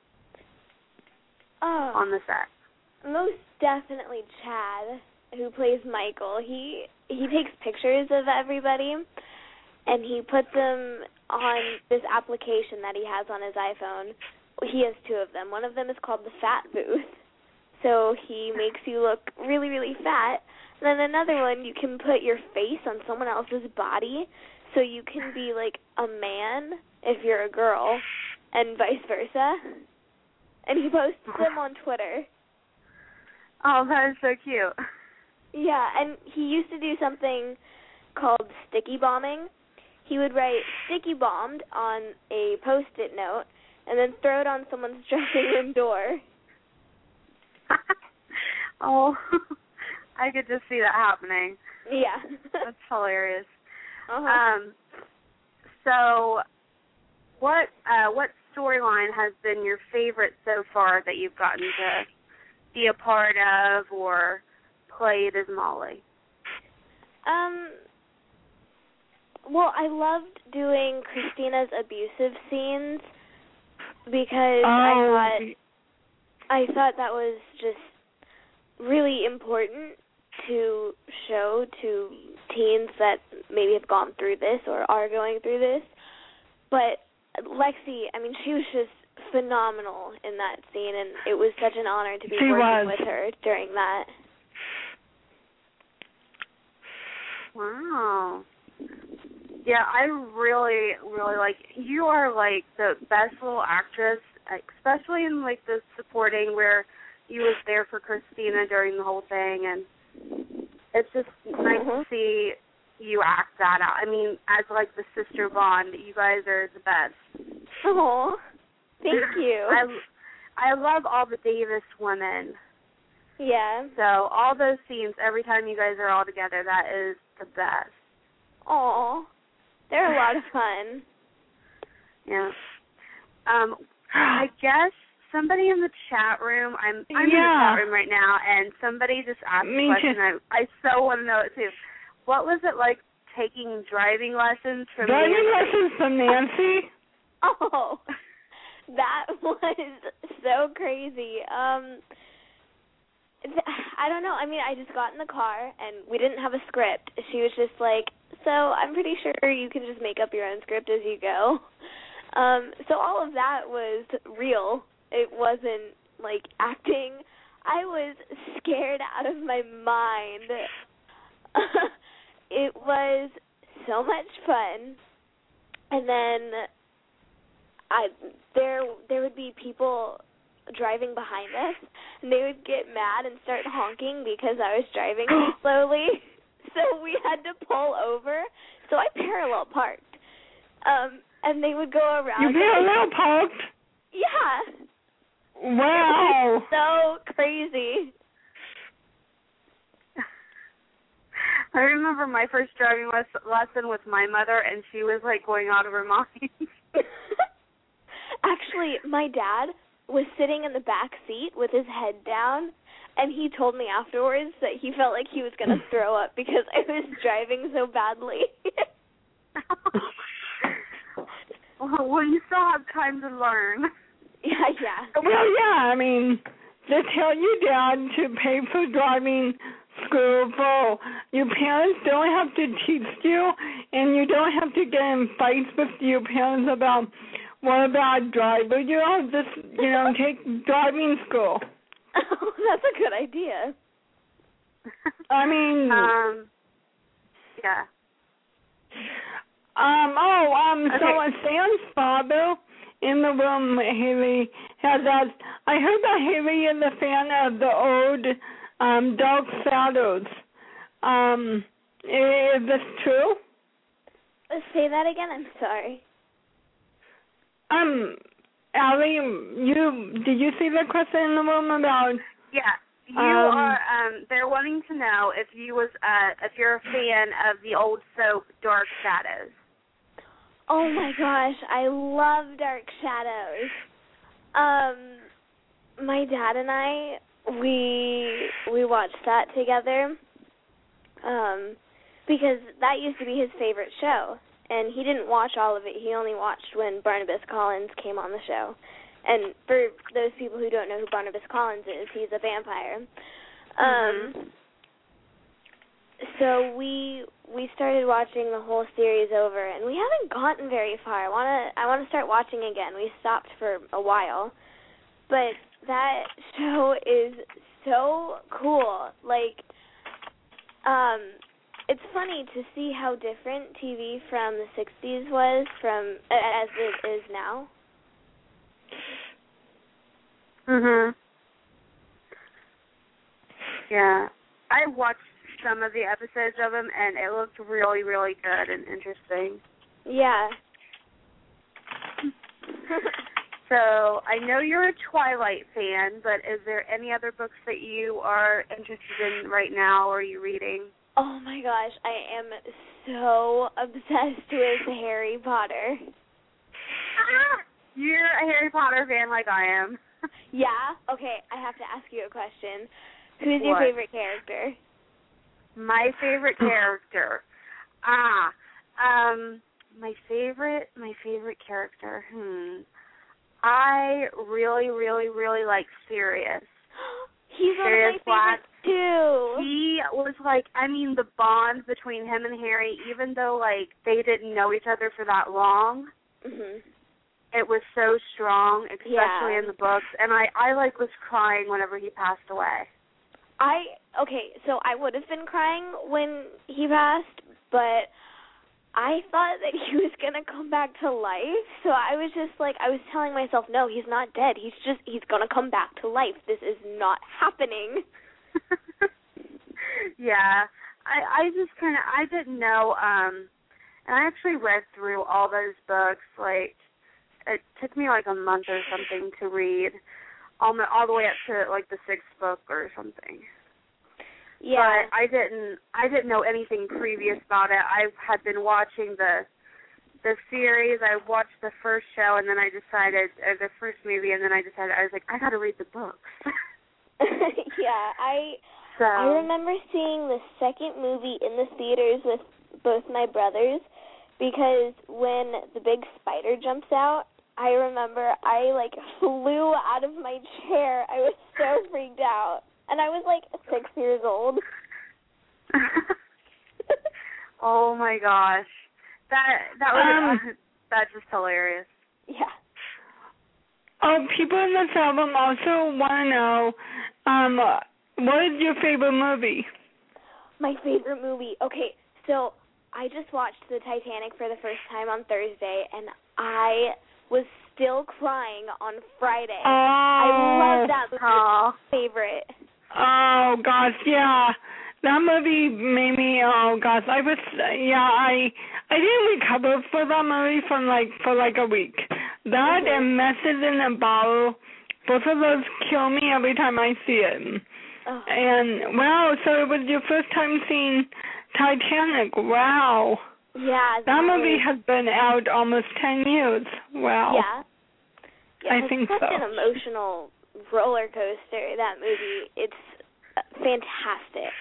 Oh, on the set? most definitely Chad, who plays Michael. He he takes pictures of everybody, and he puts them on this application that he has on his iPhone. He has two of them. One of them is called the Fat Booth. So he makes you look really, really fat. And then another one, you can put your face on someone else's body, so you can be like a man if you're a girl, and vice versa. And he posts them on Twitter. Oh, that is so cute. Yeah, and he used to do something called sticky bombing. He would write sticky bombed on a Post-it note and then throw it on someone's dressing room door. Oh, I could just see that happening. Yeah. That's hilarious. Uh-huh. Um, so what uh, what storyline has been your favorite so far that you've gotten to be a part of or played as Molly? Um, well, I loved doing Christina's abusive scenes because Oh. I thought I thought that was just really important to show to teens that maybe have gone through this or are going through this. But Lexi, I mean, she was just phenomenal in that scene, and it was such an honor to be She working was. with her during that. Wow. Yeah, I really, really like, you are like the best little actress, especially in like the supporting where you was there for Christina during the whole thing, and it's just nice Mm-hmm. to see you act that out. I mean, as like the sister bond, you guys are the best. Oh, thank you. I, I love all the Davis women. Yeah. So all those scenes, every time you guys are all together, that is the best. Aw, they're a lot of fun. Yeah. Um, I guess somebody in the chat room, I'm, I'm in the Yeah. chat room right now, and somebody just asked Me a question. too. I, I so want to know it, too. What was it like taking driving lessons from Driving Nancy? lessons from Nancy? Oh, that was so crazy. Um, th- I don't know. I mean, I just got in the car, and we didn't have a script. She was just like, so I'm pretty sure you can just make up your own script as you go. Um, so all of that was real. It wasn't, like, acting. I was scared out of my mind. It was so much fun. And then I there there would be people driving behind us, and they would get mad and start honking because I was driving too slowly. So we had to pull over. So I parallel parked. Um, and they would go around. You parallel parked? Yeah. Wow. So crazy. I remember my first driving les- lesson with my mother, and she was like going out of her mind. Actually, my dad was sitting in the back seat with his head down, and he told me afterwards that he felt like he was going to throw up because I was driving so badly. Well, you still have time to learn. Yeah, yeah. Well, yeah, I mean, to tell your dad to pay for driving school for your parents don't have to teach you, and you don't have to get in fights with your parents about what about driver. You all just, you know, take driving school. Oh, that's a good idea. I mean, um, yeah. Um, oh, um, Okay. so uh, Sam's father in the room, Haley, has asked, I heard that Haley is a fan of the old um, Dark Shadows. Um, is this true? Uh, Say that again, I'm sorry. Um, Allie, you, did you see the question in the room about... Yeah. You um, are. Um, they're wanting to know if you was uh, if you're a fan of the old soap Dark Shadows. Oh my gosh, I love Dark Shadows. Um, my dad and I, we we watched that together. Um, because that used to be his favorite show, and he didn't watch all of it. He only watched when Barnabas Collins came on the show. And for those people who don't know who Barnabas Collins is, he's a vampire. Um, Mm-hmm. So we we started watching the whole series over, and we haven't gotten very far. I wanna I wanna start watching again. We stopped for a while, but that show is so cool. Like, um, it's funny to see how different T V from the sixties was from as it is now. Mhm. Yeah, I watched some of the episodes of them, and it looked really, really good and interesting. Yeah. So I know you're a Twilight fan, but is there any other books that you are interested in right now, or are you reading? Oh my gosh, I am so obsessed with Harry Potter. Ah, you're a Harry Potter fan like I am. Yeah? Okay, I have to ask you a question. Who's your What? favorite character? My favorite character. Ah, um, my favorite, my favorite character. Hmm. I really, really, really like Sirius. He's one Sirius of my Black. favorites too. He was like, I mean, the bond between him and Harry, even though like they didn't know each other for that long, Mhm. it was so strong, especially Yeah. in the books. And I, I like was crying whenever he passed away. I okay, so I would have been crying when he passed, but I thought that he was gonna come back to life. So I was just like, I was telling myself, no, he's not dead. He's just he's gonna come back to life. This is not happening. Yeah, I, I just kind of I didn't know. Um, and I actually read through all those books. Like it took me like a month or something to read. All, the, all the way up to like the sixth book or something. Yeah. But I didn't I didn't know anything previous about it. I had been watching the the series. I watched the first show, and then I decided, or the first movie, and then I decided, I was like, I got to read the books. Yeah, I so I remember seeing the second movie in the theaters with both my brothers, because when the big spider jumps out, I remember I, like, flew out of my chair. I was so freaked out. And I was, like, six years old. Oh, my gosh. That that was Um, uh, that's just hilarious. Yeah. Oh, people in the chat room also want to know, um, what is your favorite movie? My favorite movie. Okay, so I just watched the Titanic for the first time on Thursday, and I was still crying on Friday. Oh, I love that movie. Aw. It's my favorite. Oh gosh, yeah, that movie made me. Oh gosh, I was. Yeah, I I didn't recover for that movie for like for like a week. That Mhm. and Message in a Bottle, both of those kill me every time I see it. Oh. And wow, so it was your first time seeing Titanic. Wow. Yeah. That, that movie has been out almost ten years. Wow. Yeah. Yeah, I think it's such so. an emotional roller coaster, that movie. It's fantastic.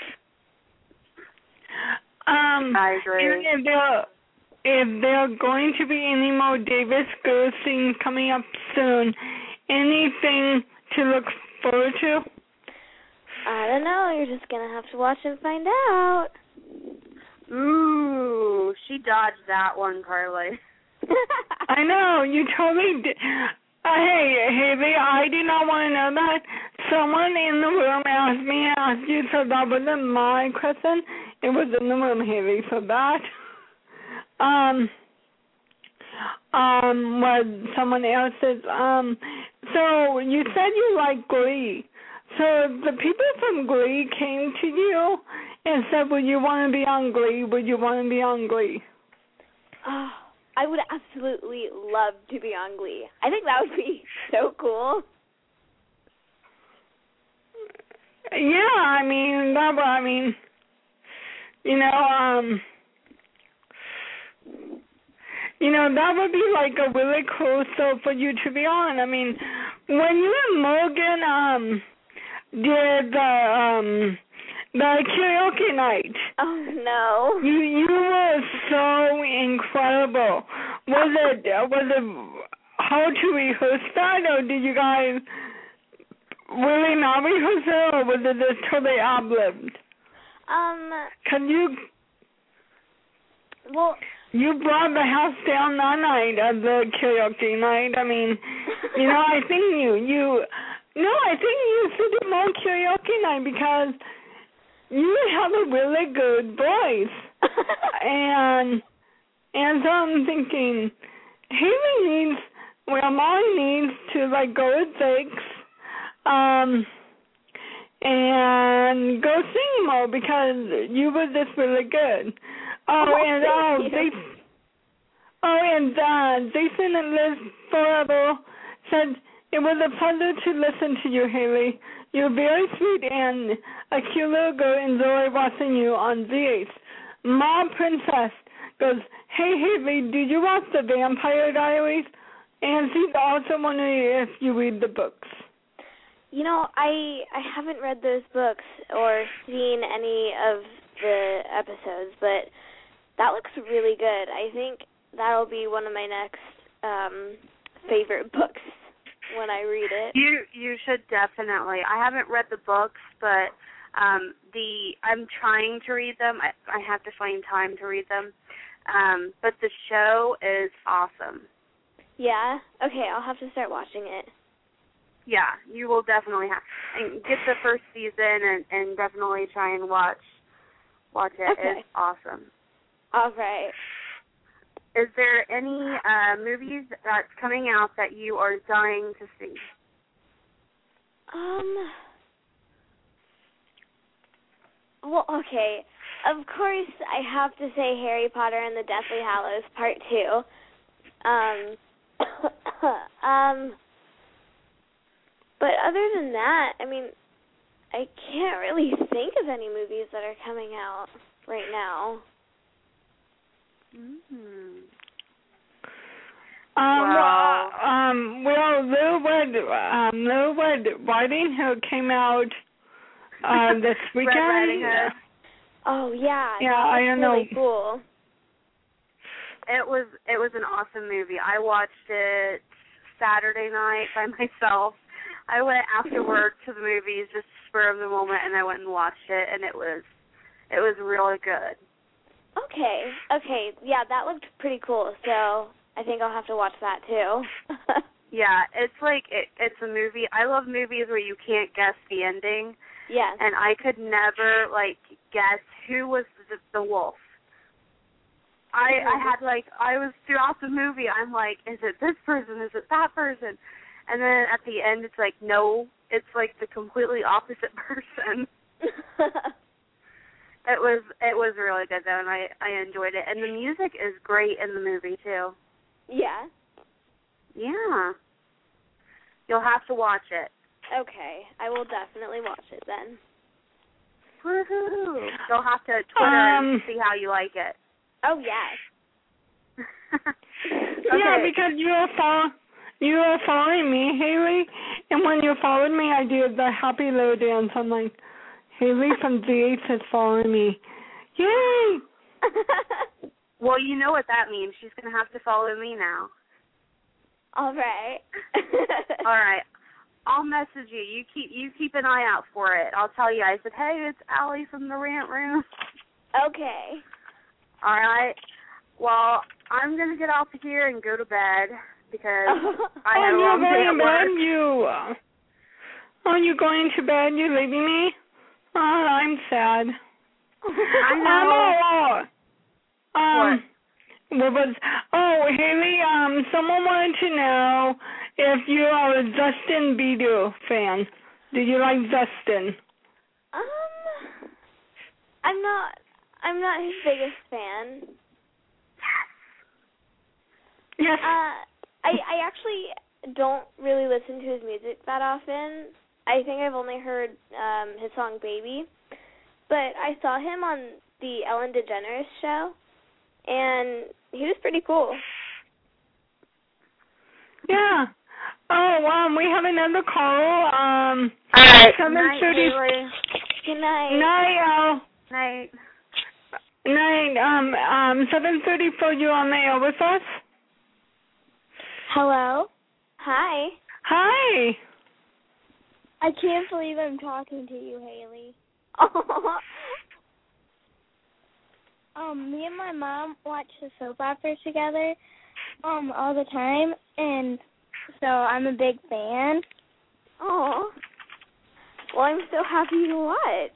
Um, I agree. If there, if there are going to be any more Davis Girls scenes coming up soon, anything to look forward to? I don't know. You're just going to have to watch and find out. Ooh, she dodged that one, Carly. I know, you totally did. Uh, hey, Haley, I did not want to know that. Someone in the room asked me, asked you, so that wasn't my question. It was in the room, Haley, so that. Um, um, was someone else's. Um, so you said you like Glee. So the people from Glee came to you and said, would you want to be on Glee? Would you want to be on Glee? Oh, I would absolutely love to be on Glee. I think that would be so cool. Yeah, I mean, that, I mean, you know, um, you know, that would be like a really cool show for you to be on. I mean, when you and Morgan, um, did the, um, the karaoke night. Oh, no. You, you were so incredible. Was it, was it hard to rehearse that, or did you guys really not rehearse it, or was it just totally ad-libbed? Um. Can you... Well... You brought the house down that night at the karaoke night. I mean, you know, I think you, you... No, I think you should do more karaoke night because you have a really good voice. and and so I'm thinking, Haley needs, well, Molly needs to, like, go with Six um, and go sing more because you were just really good. Oh, oh and oh, they, oh, and uh, Jason and Liz Forever said, it was a pleasure to listen to you, Haley. You're very sweet and a cute little girl. Enjoy watching you on Z H. Mom Princess goes, hey, Haley, did you watch The Vampire Diaries? And she's also wondering if you read the books. You know, I I haven't read those books or seen any of the episodes, but that looks really good. I think that'll be one of my next um, favorite books when I read it. You you should definitely. I haven't read the books, but um, the I'm trying to read them. I, I have to find time to read them. Um, but the show is awesome. Yeah? Okay, I'll have to start watching it. Yeah, you will definitely have. And get the first season and, and definitely try and watch watch it. Okay. It's awesome. All right. Is there any uh, movies that's coming out that you are dying to see? Um. Well, okay. Of course, I have to say Harry Potter and the Deathly Hallows Part Two. Um. um. But other than that, I mean, I can't really think of any movies that are coming out right now. Mm-hmm. Um, wow. well, um, well, Little Red, um, Little Red Riding Hood came out uh, this weekend. Red Riding Hood. Oh yeah, yeah, that I was don't really know. cool. It was it was an awesome movie. I watched it Saturday night by myself. I went afterward to the movies, just spur of the moment, and I went and watched it, and it was it was really good. Okay, okay, yeah, that looked pretty cool. So I think I'll have to watch that too. Yeah, it's like it, it's a movie. I love movies where you can't guess the ending. Yes. And I could never like guess who was the, the wolf. I I had like I was throughout the movie. I'm like, is it this person? Is it that person? And then at the end, it's like, no, it's like the completely opposite person. It was it was really good though, and I I enjoyed it. And the music is great in the movie too. Yeah. Yeah. You'll have to watch it. Okay, I will definitely watch it then. Woohoo! You'll have to Twitter Um, and see how you like it. Oh yes. Okay. Yeah, because you are follow, you are following me, Haley, and when you followed me, I did the happy little dance. I'm like, Haley from Z H is following me. Yay! Well, you know what that means. She's going to have to follow me now. All right. All right. I'll message you. You keep you keep an eye out for it. I'll tell you. I said, hey, it's Allie from the Rant Room. Okay. All right. Well, I'm going to get off of here and go to bed because I had oh, a long you're day going at to bed? work. You, uh, are you going to bed? You leaving me? Oh, I'm sad. I know. Um, oh, um, what was, oh, Haley, um, someone wanted to know if you are a Justin Bieber fan. Do you like Justin? Um, I'm not. I'm not his biggest fan. Yes. Uh, I I actually don't really listen to his music that often. I think I've only heard um his song Baby, but I saw him on the Ellen DeGeneres show, and he was pretty cool. Yeah. Oh, um, we have another call. Um, All right. seven Night, thirty. Haley. Good night. Night, Al. Night. Night. Um, um, seven thirty-four. You on the air with us? Hello? Hi. Hi. I can't believe I'm talking to you, Haley. um, me and my mom watch the soap operas together um, all the time, and so I'm a big fan. Oh. Well, I'm so happy to watch.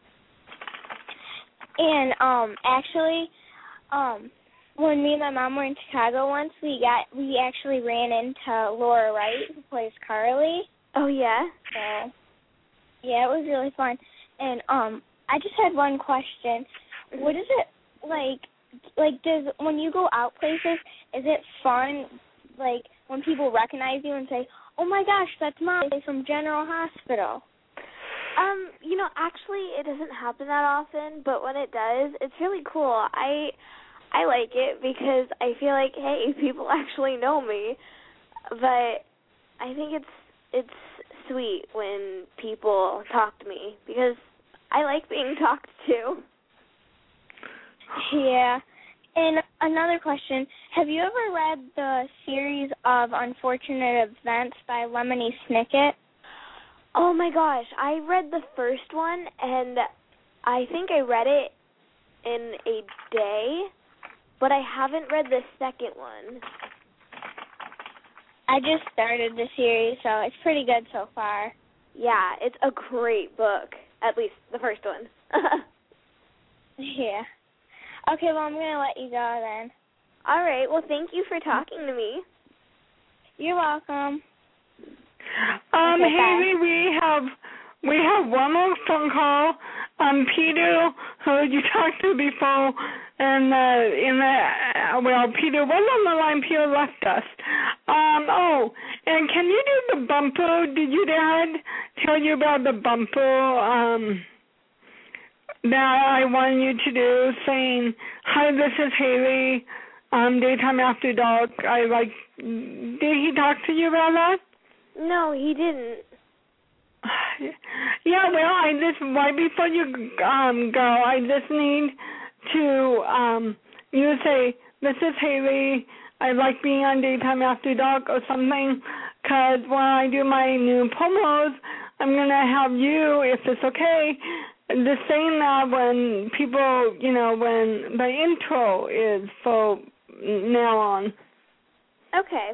And um, actually, um, when me and my mom were in Chicago once, we got we actually ran into Laura Wright, who plays Carly. Oh yeah. So yeah, it was really fun. And um, I just had one question. What is it like? Like, does when you go out places, is it fun? Like when people recognize you and say, "Oh my gosh, that's Mom from General Hospital." Um, you know, actually, it doesn't happen that often, but when it does, it's really cool. I I like it because I feel like, hey, people actually know me. But I think it's it's sweet when people talk to me because I like being talked to. Yeah. And another question, have you ever read the series of Unfortunate Events by Lemony Snicket? Oh my gosh, I read the first one, and I think I read it in a day, but I haven't read the second one. I just started the series, so it's pretty good so far. Yeah, it's a great book, at least the first one. Yeah. Okay, well, I'm going to let you go then. All right, well, thank you for talking to me. You're welcome. Um, okay, Haley, we have we have one more phone call. Um, Peter, who you talked to before, and uh, in the uh, well, Peter was on the line. Peter left us. Um, oh, and can you do the bumper? Did your dad tell you about the bumper? Um, that I wanted you to do, saying, "Hi, this is Haley. Um, daytime after dark." I like. Did he talk to you about that? No, he didn't. Yeah, well, I just right before you um go, I just need to um you say, "This is Haley. I like being on Daytime After Dark" or something, because when I do my new promos, I'm gonna have you, if it's okay, just saying that when people, you know, when the intro is for now on. Okay.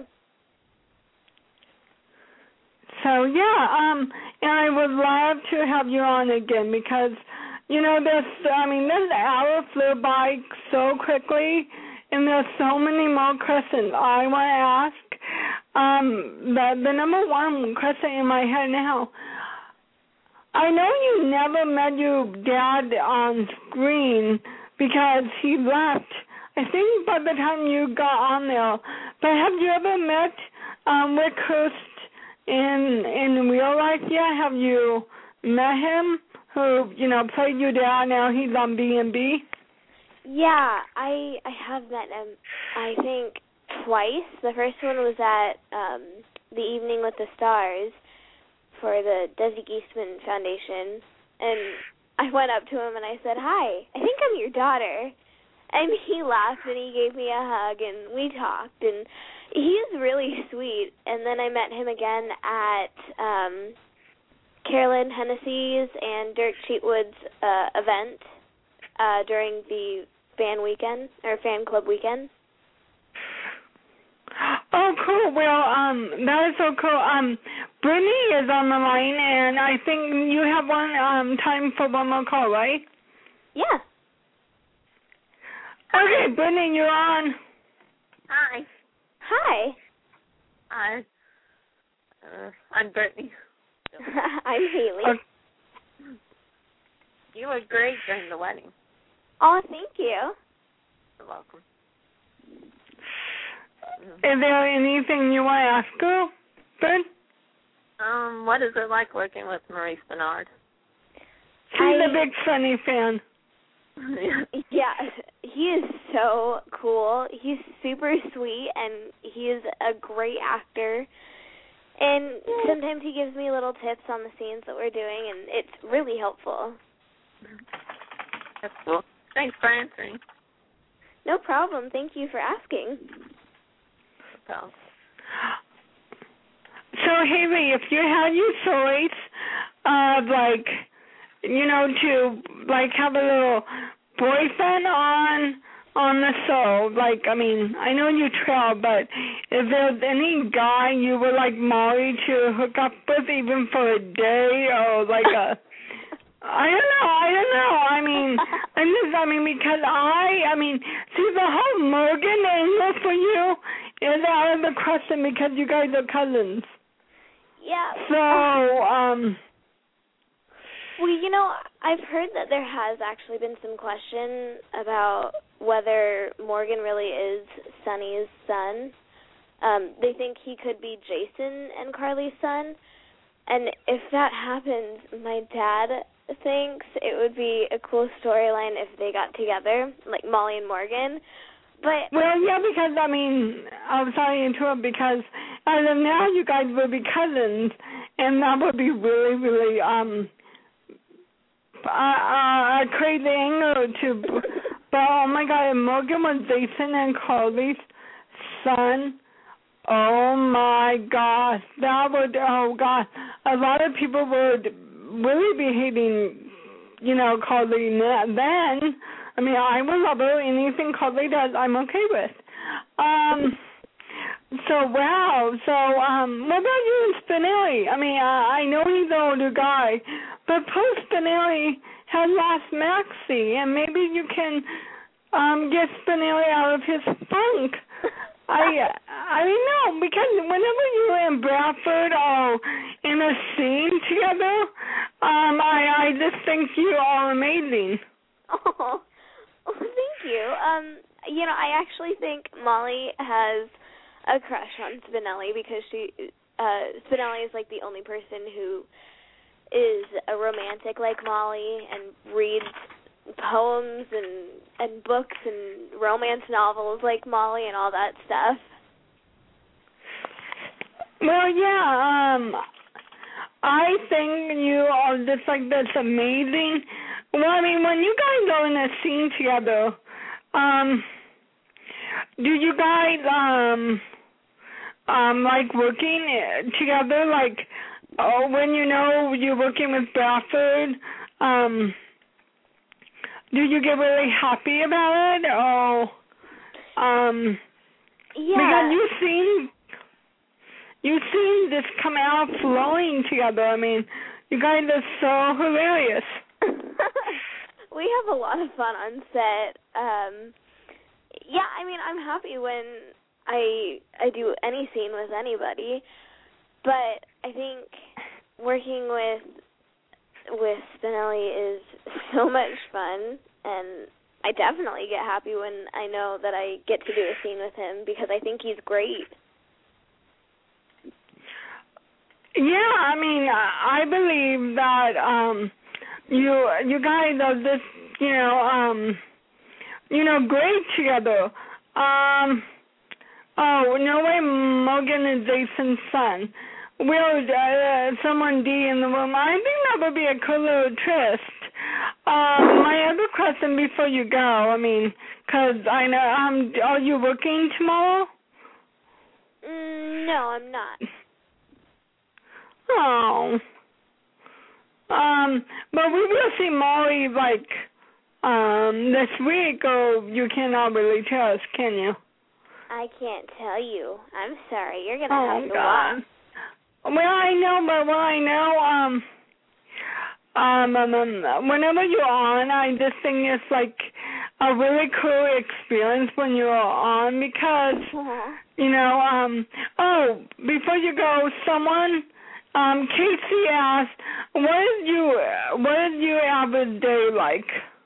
So yeah, um, and I would love to have you on again because, you know, this, I mean, this hour flew by so quickly, and there's so many more questions I want to ask. Um, the the number one question in my head now. I know you never met your dad on screen because he left, I think, by the time you got on there. But have you ever met um, Rick Hurst in in real life yet? Have you met him? who, you know, played your dad. Now he's on B and B. Yeah, I I have met him, I think, twice. The first one was at um, the Evening with the Stars for the Desi Geisman Foundation, and I went up to him and I said, "Hi, I think I'm your daughter." And he laughed and he gave me a hug and we talked, and he is really sweet. And then I met him again at um, Carolyn Hennessy's and Dirk Cheatwood's uh, event uh, during the fan weekend or fan club weekend. Oh, cool. Well, um, that is so cool. Um, Brittany is on the line, and I think you have one um time for one more call, right? Yeah. Okay, Brittany, you're on. Hi. Hi. Hi. Uh, I'm Brittany. I'm Haley. Okay. You were great during the wedding. Oh, thank you. You're welcome. Is there anything you want to ask her, Ben? Um, what is it like working with Maurice Benard? She's I, a big Sunny fan. Yeah, he is so cool. He's super sweet, and he is a great actor. And sometimes he gives me little tips on the scenes that we're doing, and it's really helpful. That's cool. Thanks for answering. No problem. Thank you for asking. No problem. So, Haley, if you had your choice of, like, you know, to, like, have a little boyfriend on on the show, like, I mean, I know you trail, but if there's any guy you would like Molly to hook up with even for a day or, like, a... I don't know, I don't know. I mean, I'm just, I mean, because I, I mean, see, the whole Morgan angle for you is out of the question because you guys are cousins. Yeah. So, um... Well, you know, I've heard that there has actually been some question about whether Morgan really is Sonny's son. Um, they think he could be Jason and Carly's son. And if that happens, my dad thinks it would be a cool storyline if they got together, like Molly and Morgan. But well, yeah, because, I mean, I'm sorry to interrupt, because as of now you guys will be cousins, and that would be really, really, um... Uh, a crazy angle to, but oh my God, if Morgan was Jason and Carly's son, oh my gosh, that would, oh God, a lot of people would really be hating, you know, Carly then. I mean, I would love her. Anything Carly does, I'm okay with. Um, so, wow, so, um, what about you and Spinelli? I mean, I, I know he's an older guy, but poor Spinelli has lost Maxie, and maybe you can um, get Spinelli out of his funk. I I know, because whenever you're in Bradford or in a scene together, um, I, I just think you are amazing. Oh, well, thank you. Um, you know, I actually think Molly has a crush on Spinelli because she, uh, Spinelli is like the only person who is a romantic like Molly and reads poems and and books and romance novels like Molly and all that stuff. Well, yeah, um, I think you are just like this amazing. Well, I mean, when you guys are in a scene together, um, do you guys um, um, like working together, like? Oh, when you know you're working with Bradford, um, do you get really happy about it? Or, um, yeah. Because you seem, you seem just come out flowing together. I mean, you guys are so hilarious. We have a lot of fun on set. Um, yeah, I mean, I'm happy when I I do any scene with anybody. But I think working with with Spinelli is so much fun, and I definitely get happy when I know that I get to do a scene with him because I think he's great. Yeah, I mean, I believe that um, you you guys are just, you know, um, you know, great together. Um, oh, no way Morgan is Jason's son. Will uh, someone D in the room? I think that would be a cool little twist. Um, my other question before you go, I mean, because I know, um, are you working tomorrow? Mm, no, I'm not. Oh. Um, but we will see Molly, like, um, this week, or you cannot really tell us, can you? I can't tell you. I'm sorry. You're going to oh, have to God. watch. Well, I know, but well, I know, um, um, um, um, whenever you're on, I just think it's like a really cool experience when you're on because, uh-huh. you know, um, oh, before you go, someone, um, Casey asked, what is you, what is your average day like?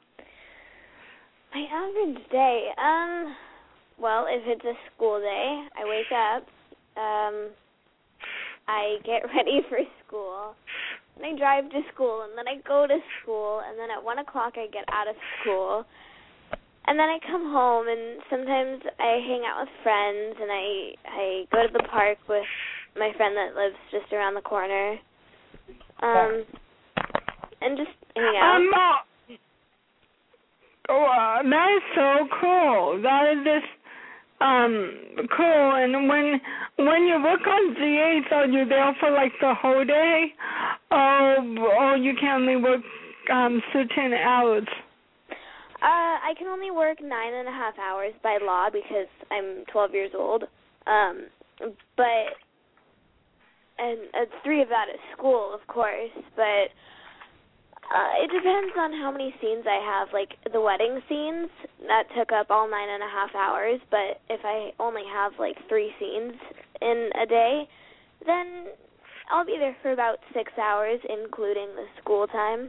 My average day, um, well, if it's a school day, I wake up, um, I get ready for school, and I drive to school, and then I go to school, and then at one o'clock I get out of school, and then I come home, and sometimes I hang out with friends, and I I go to the park with my friend that lives just around the corner, um, and just hang out. Um, uh, oh, uh, that is so cool. That is just Um, cool. And when when you work on G H, are you there for like the whole day, or or you can only work um certain hours? Uh, I can only work nine and a half hours by law because I'm twelve years old. Um, but and uh, three of that is school, of course. But Uh, it depends on how many scenes I have. Like the wedding scenes, that took up all nine and a half hours. But if I only have like three scenes in a day, then I'll be there for about six hours, including the school time.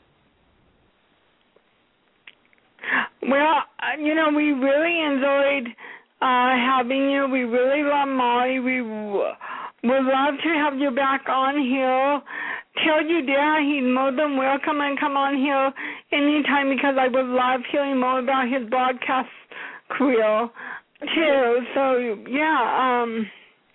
Well, you know, we really enjoyed uh, having you. We really love Molly. We w- would love to have you back on here. Tell your dad he's more than welcome and come on here anytime because I would love hearing more about his broadcast career too. So yeah, um,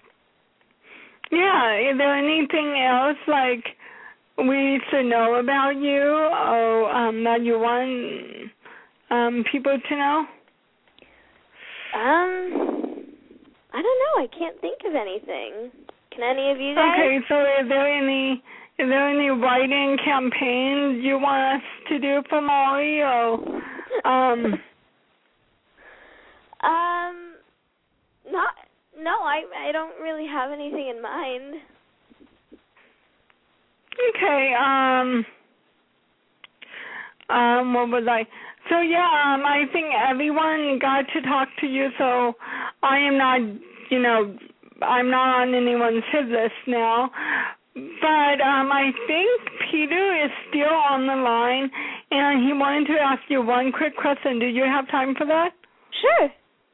yeah. Is there anything else like we should know about you or um, that you want um, people to know? Um, I don't know. I can't think of anything. Can any of you guys? Okay, so is there any is there any writing campaigns you want us to do for Molly, or um? um, not. No, I I don't really have anything in mind. Okay. Um. Um. What was I? So yeah. Um. I think everyone got to talk to you. So I am not. You know. I'm not on anyone's hit list now, but um, I think Peter is still on the line, and he wanted to ask you one quick question. Do you have time for that? Sure.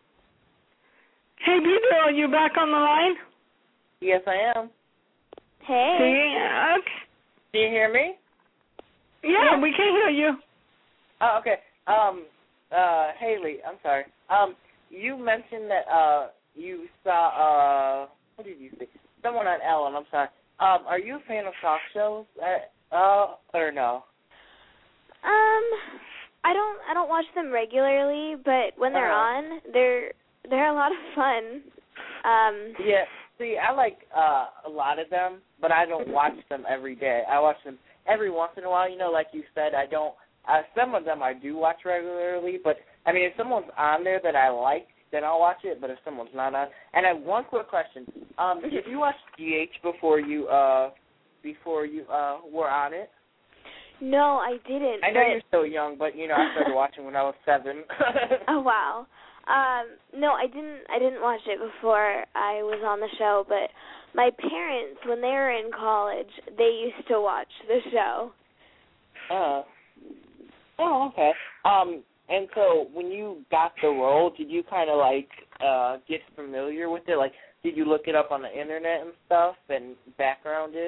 Hey, Peter, are you back on the line? Yes, I am. Hey. See? Okay. Do you hear me? Yeah, yeah, we can hear you. Oh, okay. Um, uh, Haley, I'm sorry. Um, you mentioned that uh. You saw, uh, what did you say? Someone on Ellen, I'm sorry. Um, are you a fan of talk shows, uh, uh, or no? Um, I don't, I don't watch them regularly, but when they're uh, on, they're, they're a lot of fun. Um, yeah, see, I like, uh, a lot of them, but I don't watch them every day. I watch them every once in a while, you know, like you said, I don't, uh, some of them I do watch regularly, but, I mean, if someone's on there that I like, then I'll watch it, but if someone's not on, and I have one quick question. Um, did you watch G H before you uh before you uh were on it? No, I didn't. I know but... you're so young, but you know I started watching when I was seven. Oh wow. Um, no, I didn't. I didn't watch it before I was on the show, but my parents, when they were in college, they used to watch the show. Uh. Oh, okay. Um. And so when you got the role, did you kind of, like, uh, get familiar with it? Like, did you look it up on the Internet and stuff and background it?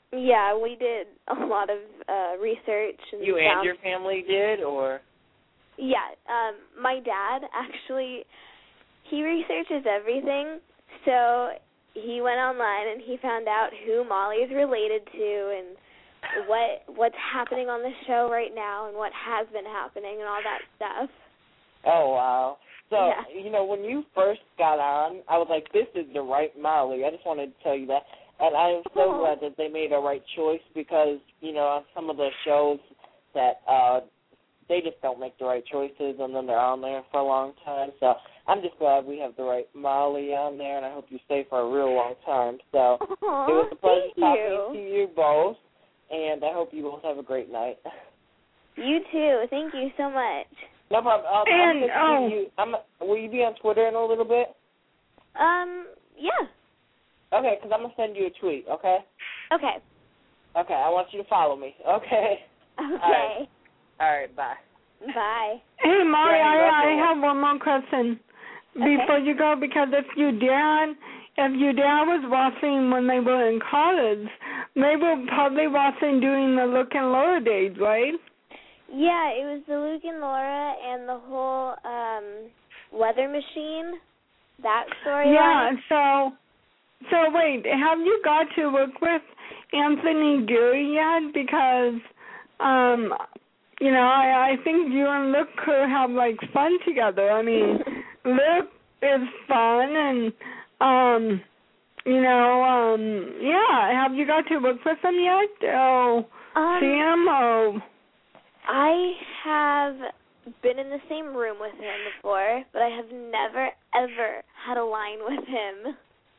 Yeah, we did a lot of uh, research. And you found... and your family did, or? Yeah, um, my dad actually, he researches everything, so he went online and he found out who Molly is related to and what what's happening on the show right now and what has been happening and all that stuff. Oh, wow. So, yeah. you know, when you first got on, I was like, this is the right Molly. I just wanted to tell you that. And I am so oh. glad that they made a right choice because, you know, on some of the shows that uh, they just don't make the right choices and then they're on there for a long time. So I'm just glad we have the right Molly on there, and I hope you stay for a real long time. So Aww, it was a pleasure talking you. to you both, and I hope you both have a great night. You too. Thank you so much. No problem. Um, and, I'm oh. you, I'm, will you be on Twitter in a little bit? Um, yeah. Okay, because I'm going to send you a tweet, okay? Okay. Okay, I want you to follow me, okay? Okay. All right, All right bye. Bye. Hey, Molly, Yeah, I, I have one more question before okay. you go, because if your dad, if your dad was watching when they were in college, they were probably watching during the Luke and Laura days, right? Yeah, it was the Luke and Laura and the whole um, weather machine, that story. Yeah, so, so wait, have you got to work with Anthony Geary yet? Because, um, you know, I, I think you and Luke could have, like, fun together. I mean, Luke is fun and, um, you know, um, yeah, have you got to work with him yet? Oh, um, see him? Oh. I have been in the same room with him before, but I have never, ever had a line with him.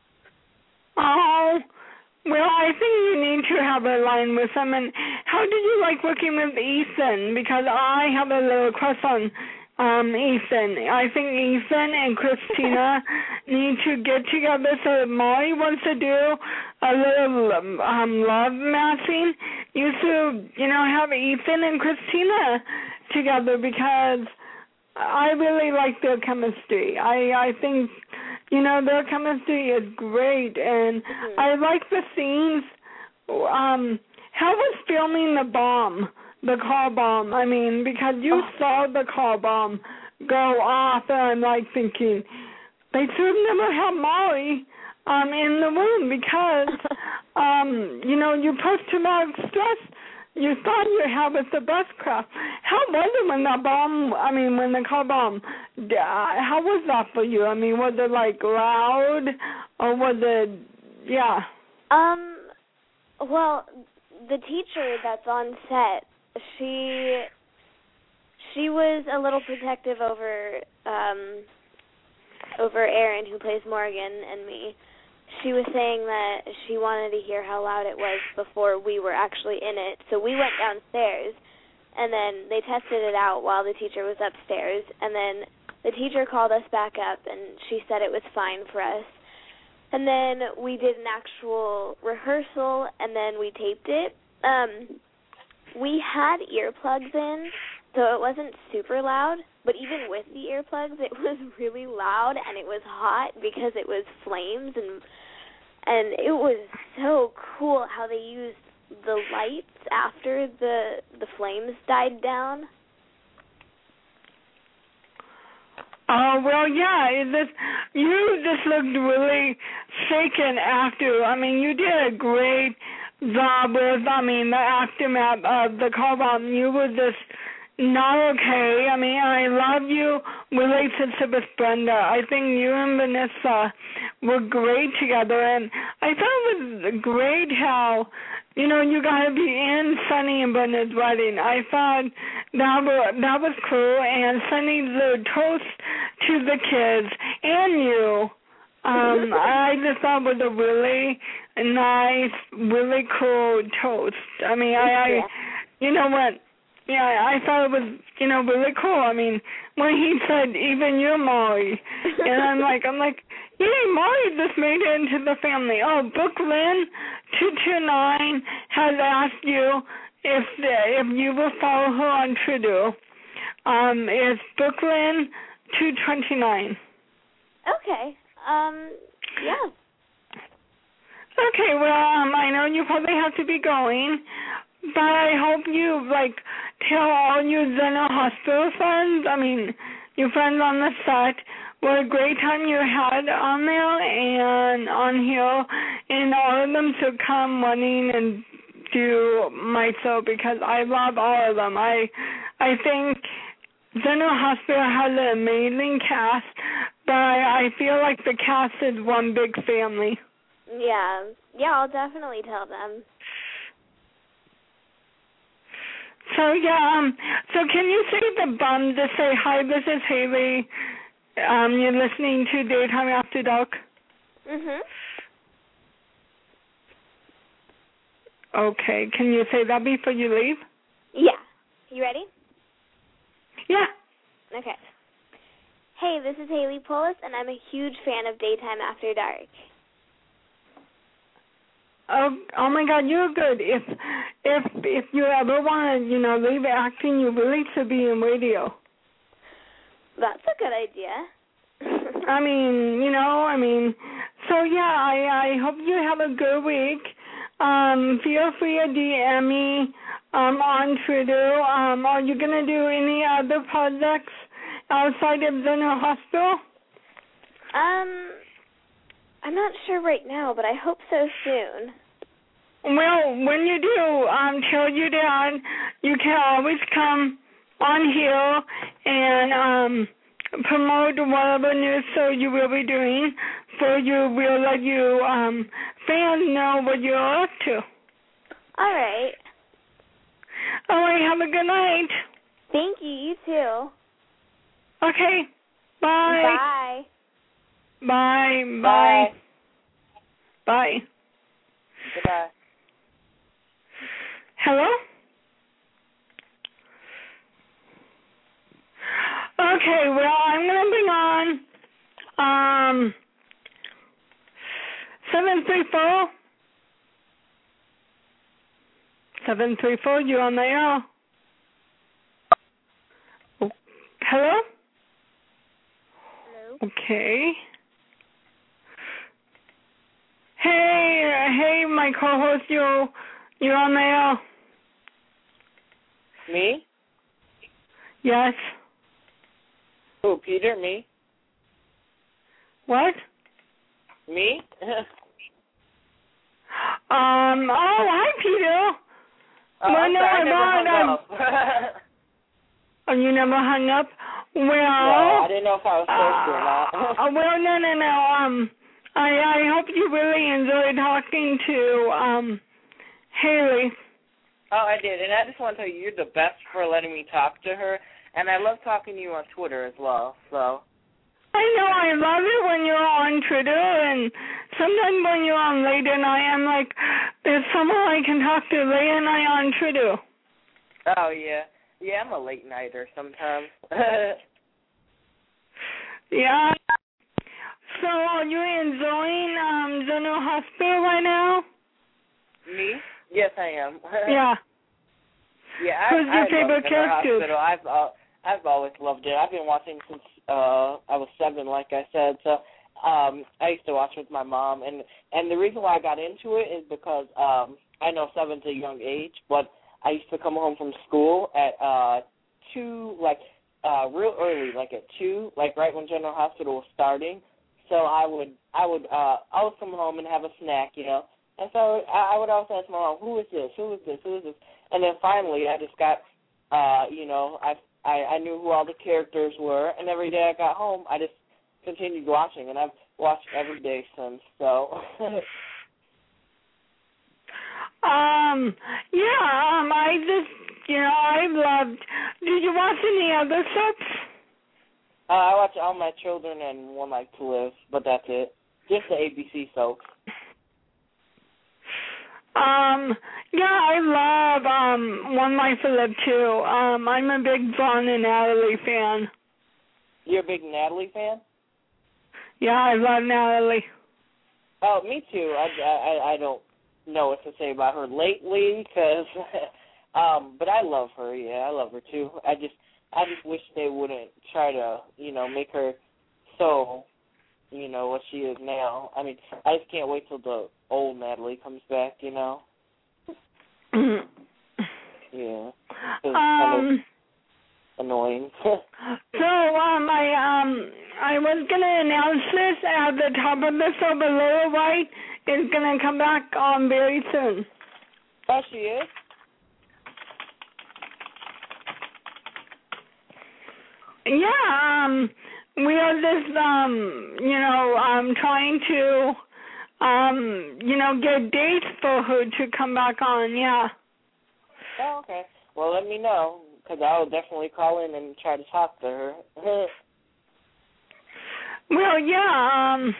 Oh, well, I think you need to have a line with him. And how did you like working with Ethan? Because I have a little crush on um, Ethan. I think Ethan and Christina need to get together. So if Molly wants to do a little um, love matching, you should, you know, have Ethan and Christina together, because I really like their chemistry. I, I think, you know, their chemistry is great, and mm-hmm. I like the scenes. Um, how was filming the bomb, the car bomb? I mean, because you oh. saw the car bomb go off, and I'm like thinking, they should never have Molly um, in the room, because, um, you know, you post-traumatic stress. You thought you had with the bus craft. How was it when the bomb, I mean, when the car bomb, uh, how was that for you? I mean, was it, like, loud, or was it, yeah? Um, well, the teacher that's on set, she, she was a little protective over, um, over Erin, who plays Morgan, and me. She was saying that she wanted to hear how loud it was before we were actually in it. So we went downstairs, and then they tested it out while the teacher was upstairs. And then the teacher called us back up, and she said it was fine for us. And then we did an actual rehearsal, and then we taped it. Um, we had earplugs in, so it wasn't super loud. But even with the earplugs, it was really loud, and it was hot because it was flames, and and it was so cool how they used the lights after the the flames died down. Oh, well, yeah, it just, you just looked really shaken after. I mean, you did a great job with, I mean, the aftermath of the car bomb. You were just not okay. I mean, I love your relationship with Brenda. I think you and Vanessa were great together, and I thought it was great how, you know, you got to be in Sunny and Brenda's wedding. I thought that was, that was cool, and Sunny the toast to the kids and you. Um, I just thought it was a really nice, really cool toast. I mean, I, I you know what? Yeah, I thought it was, you know, really cool. I mean, when he said, even you, Molly, and I'm like, I'm like, yay, Molly just made it into the family. Oh, Brooklyn two two nine has asked you if if you will follow her on Twitter. Um, it's Brooklyn two twenty nine. Okay. Um. Yeah. Okay, well, um, I know you probably have to be going, but I hope you, like, tell all your Zeno Hospital friends, I mean, your friends on the set, what a great time you had on there and on here, and all of them to come running and do my show because I love all of them. I, I think Zeno Hospital has an amazing cast, but I, I feel like the cast is one big family. Yeah. Yeah, I'll definitely tell them. So, yeah, um, so can you say the bum to say, hi, this is Haley. Um, you're listening to Daytime After Dark? Mhm. Okay, can you say that before you leave? Yeah. You ready? Yeah. Okay. Hey, this is Haley Polis, and I'm a huge fan of Daytime After Dark. Oh, oh my God, you're good. If if if you ever want to, you know, leave acting, you really should be in radio. That's a good idea. I mean, you know, I mean, so yeah, I I hope you have a good week. Um, feel free to D M me um, on Twitter. Um, are you gonna do any other projects outside of Zeno Hospital? Um, I'm not sure right now, but I hope so soon. Well, when you do, um, tell your dad you can always come on here and um, promote whatever new show you will be doing, so you will let you um, fans know what you're up to. All right. All right, have a good night. Thank you, you too. Okay, bye. Bye. Bye. Bye. Bye. Bye. Goodbye. Hello? Okay, well, I'm going to bring on um, seven three four. seven three four, you on the air? Oh, hello? Hello? Okay. Hey, uh, hey, my co-host, you, you're on the air. Me? Yes. Who, Peter? Me? What? Me? um, oh, hi, Peter. Oh, well, I'm no, sorry, I never I hung up. Oh, you never hung up? Well, no, I didn't know if I was supposed to or not. uh, well, no, no, no. Um, I I hope you really enjoyed talking to um Haley. Oh, I did, and I just want to tell you, you're the best for letting me talk to her, and I love talking to you on Twitter as well, so. I know, I love it when you're on Twitter, and sometimes when you're on late at night, I'm like, there's someone I can talk to late at night on Twitter. Oh, yeah. Yeah, I'm a late nighter sometimes. Yeah. So, are you enjoying um, Zeno Hospital right now? Me? Yes, I am. Yeah. Yeah, I, Who's your I favorite love character? Hospital. I've uh, I've always loved it. I've been watching since uh, I was seven, like I said. So um, I used to watch with my mom, and and the reason why I got into it is because um, I know seven's a young age, but I used to come home from school at uh, two, like uh, real early, like at two, like right when General Hospital was starting. So I would I would uh, always come home and have a snack, you know. And so I, I would always ask my mom, who is this? Who is this? Who is this? And then finally, I just got, uh, you know, I, I I knew who all the characters were, and every day I got home, I just continued watching, and I've watched every day since. So. um. Yeah. Um. I just, you know, I loved. Did you watch any other soaps? Uh, I watch All My Children and One Life to Live, but that's it. Just the A B C soaps. Um, yeah, I love um One Life to Live too. Um, I'm a big Vaughn and Natalie fan. You're a big Natalie fan? Yeah, I love Natalie. Oh, me too. I, I, I don't know what to say about her lately, cause, um, but I love her. Yeah, I love her too. I just, I just wish they wouldn't try to, you know, make her so you know, what she is now. I mean, I just can't wait till the old Natalie comes back, you know. Yeah. It's kind of annoying. So um, I um, I was gonna announce this at the top of the show, but Lower White is gonna come back um very soon. Oh, she is? Yeah, um, we are just, um, you know, um, trying to, um, you know, get dates for her to come back on, yeah. Oh, okay. Well, let me know, because I will definitely call in and try to talk to her. Well, yeah, um,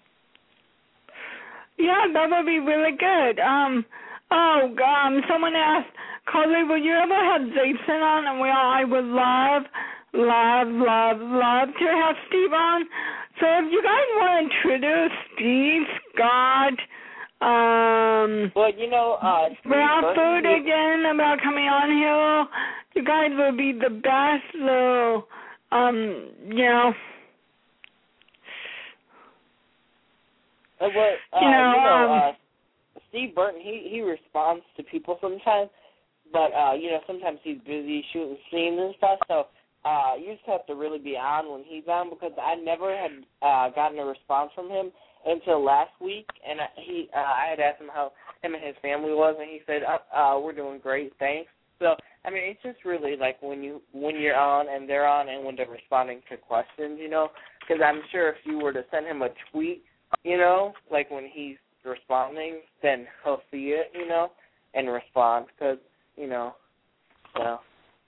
yeah, that would be really good. Um, oh, um, someone asked, Carly, will you ever have Jason on? And well, I would love, love, love, love to have Steve on. So if you guys want to introduce Steve, Scott, um, well, you know, uh, Bradford again about coming on here, you guys will be the best little, um, you know, Uh, what, uh, you know, you know um, uh, Steve Burton, he, he responds to people sometimes, but, uh, you know, sometimes he's busy shooting scenes and stuff, so uh, you just have to really be on when he's on, because I never had uh, gotten a response from him until last week, and I, he, uh, I had asked him how him and his family was, and he said, uh, uh, we're doing great, thanks. So, I mean, it's just really like when, you, when you're on and they're on and when they're responding to questions, you know, because I'm sure if you were to send him a tweet, you know, like when he's responding, then he'll see it, you know, and respond, because, you know, so.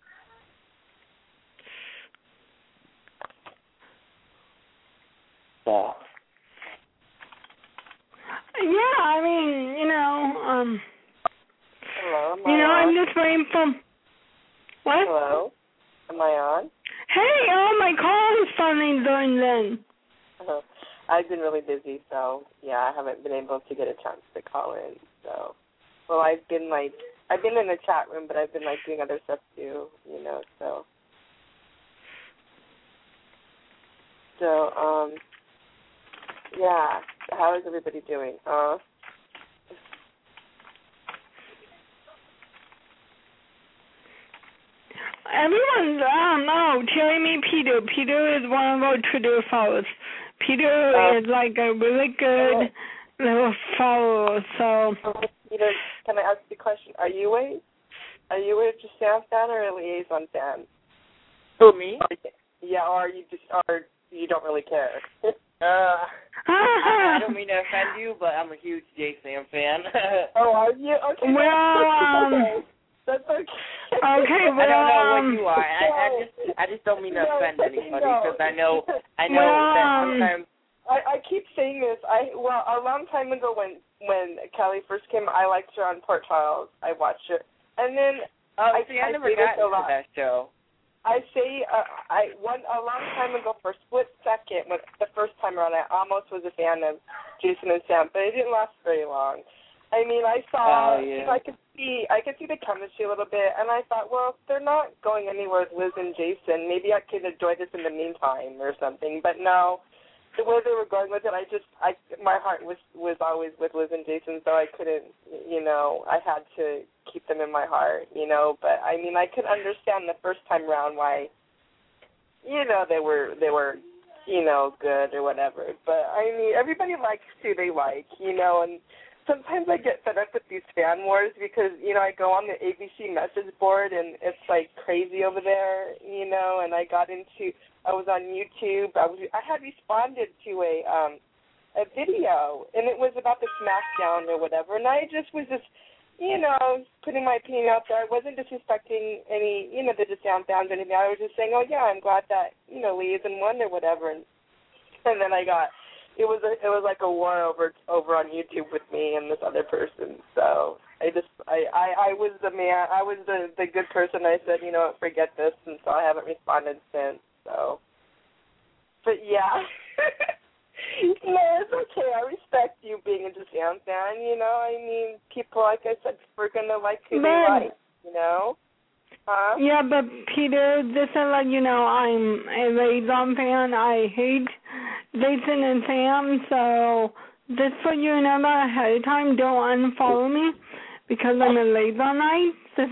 So. Yeah, I mean, you know, um, hello, am I you know, on? I'm just waiting for, what? Hello, am I on? Hey, oh, my call is finally done then. Uh-huh. I've been really busy, so, yeah, I haven't been able to get a chance to call in, so. Well, I've been, like, I've been in the chat room, but I've been, like, doing other stuff, too, you know, so. So, um, yeah, how is everybody doing? Uh, Everyone's, um, oh, telling me Peter. Peter is one of our Twitter followers. Peter uh, is, like, a really good uh, little follower, so. Peter, can I ask you a question? Are you a, are you a Giselle fan or a Liaison fan? Who, me? Yeah, or you just, or you don't really care? Uh, I, I don't mean to offend you, but I'm a huge J Sam fan. Oh, are you? Okay. Well, um, okay. That's okay. Okay, well, I don't know um, what you are. I, I just, I just don't mean to no, offend anybody, because no. I know, I know well, that um, sometimes. I, I keep saying this. I well, a long time ago when when Callie first came, I liked her on Port Charles. I watched her, and then Oh, I, see, I, I never say got this a into lot. that show. I say uh, I one a long time ago for a split second, when the first time around, I almost was a fan of Jason and Sam, but it didn't last very long. I mean, I saw, Oh, yeah. you know, I could see, I could see the chemistry a little bit, and I thought, well, if they're not going anywhere with Liz and Jason, maybe I could enjoy this in the meantime or something. But no, the way they were going with it, I just, I, my heart was was always with Liz and Jason, so I couldn't, you know, I had to keep them in my heart, you know. But I mean, I could understand the first time around why, you know, they were they were, you know, good or whatever. But I mean, everybody likes who they like, you know, and. Sometimes I get fed up with these fan wars because, you know, I go on the A B C message board and it's, like, crazy over there, you know, and I got into, I was on YouTube. I was, I had responded to a um, a video, and it was about the SmackDown or whatever, and I just was just, you know, putting my opinion out there. I wasn't disrespecting any, you know, the Dissound fans or anything. I was just saying, oh, yeah, I'm glad that, you know, Lee is in one or whatever, and, and then I got... It was a, it was like a war over over on YouTube with me and this other person. So I just I, I, I was the man I was the, the good person. I said, you know, forget this, and so I haven't responded since. So, but yeah, no, it's okay. I respect you being a Giselle fan. You know, I mean, people like I said, we're gonna like who they like. You know. Huh? Yeah, but Peter, just to let you know, I'm a Liaison fan. I hate Jason and Sam. So just so you know that ahead of time, don't unfollow me because I'm a late all night.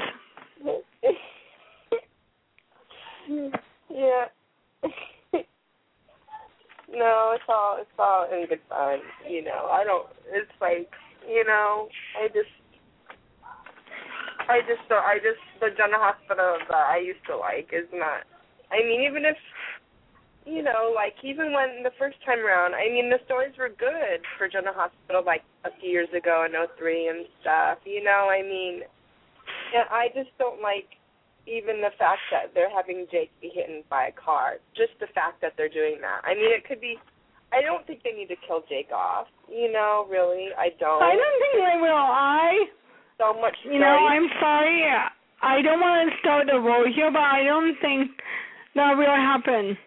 Yeah. No, it's all it's all in good fun. You know, I don't. It's like, you know, I just, I just, I just the General Hospital that I used to like is not. I mean, even if, you know, like even when the first time around, I mean, the stories were good for General Hospital like a few years ago in oh three and stuff. You know, I mean, and I just don't like. Even the fact that they're having Jake be hit by a car, just the fact that they're doing that. I mean, it could be, I don't think they need to kill Jake off, you know, really, I don't. I don't think they will. I, so much you know, I'm sorry, I don't want to start a war here, but I don't think that will happen.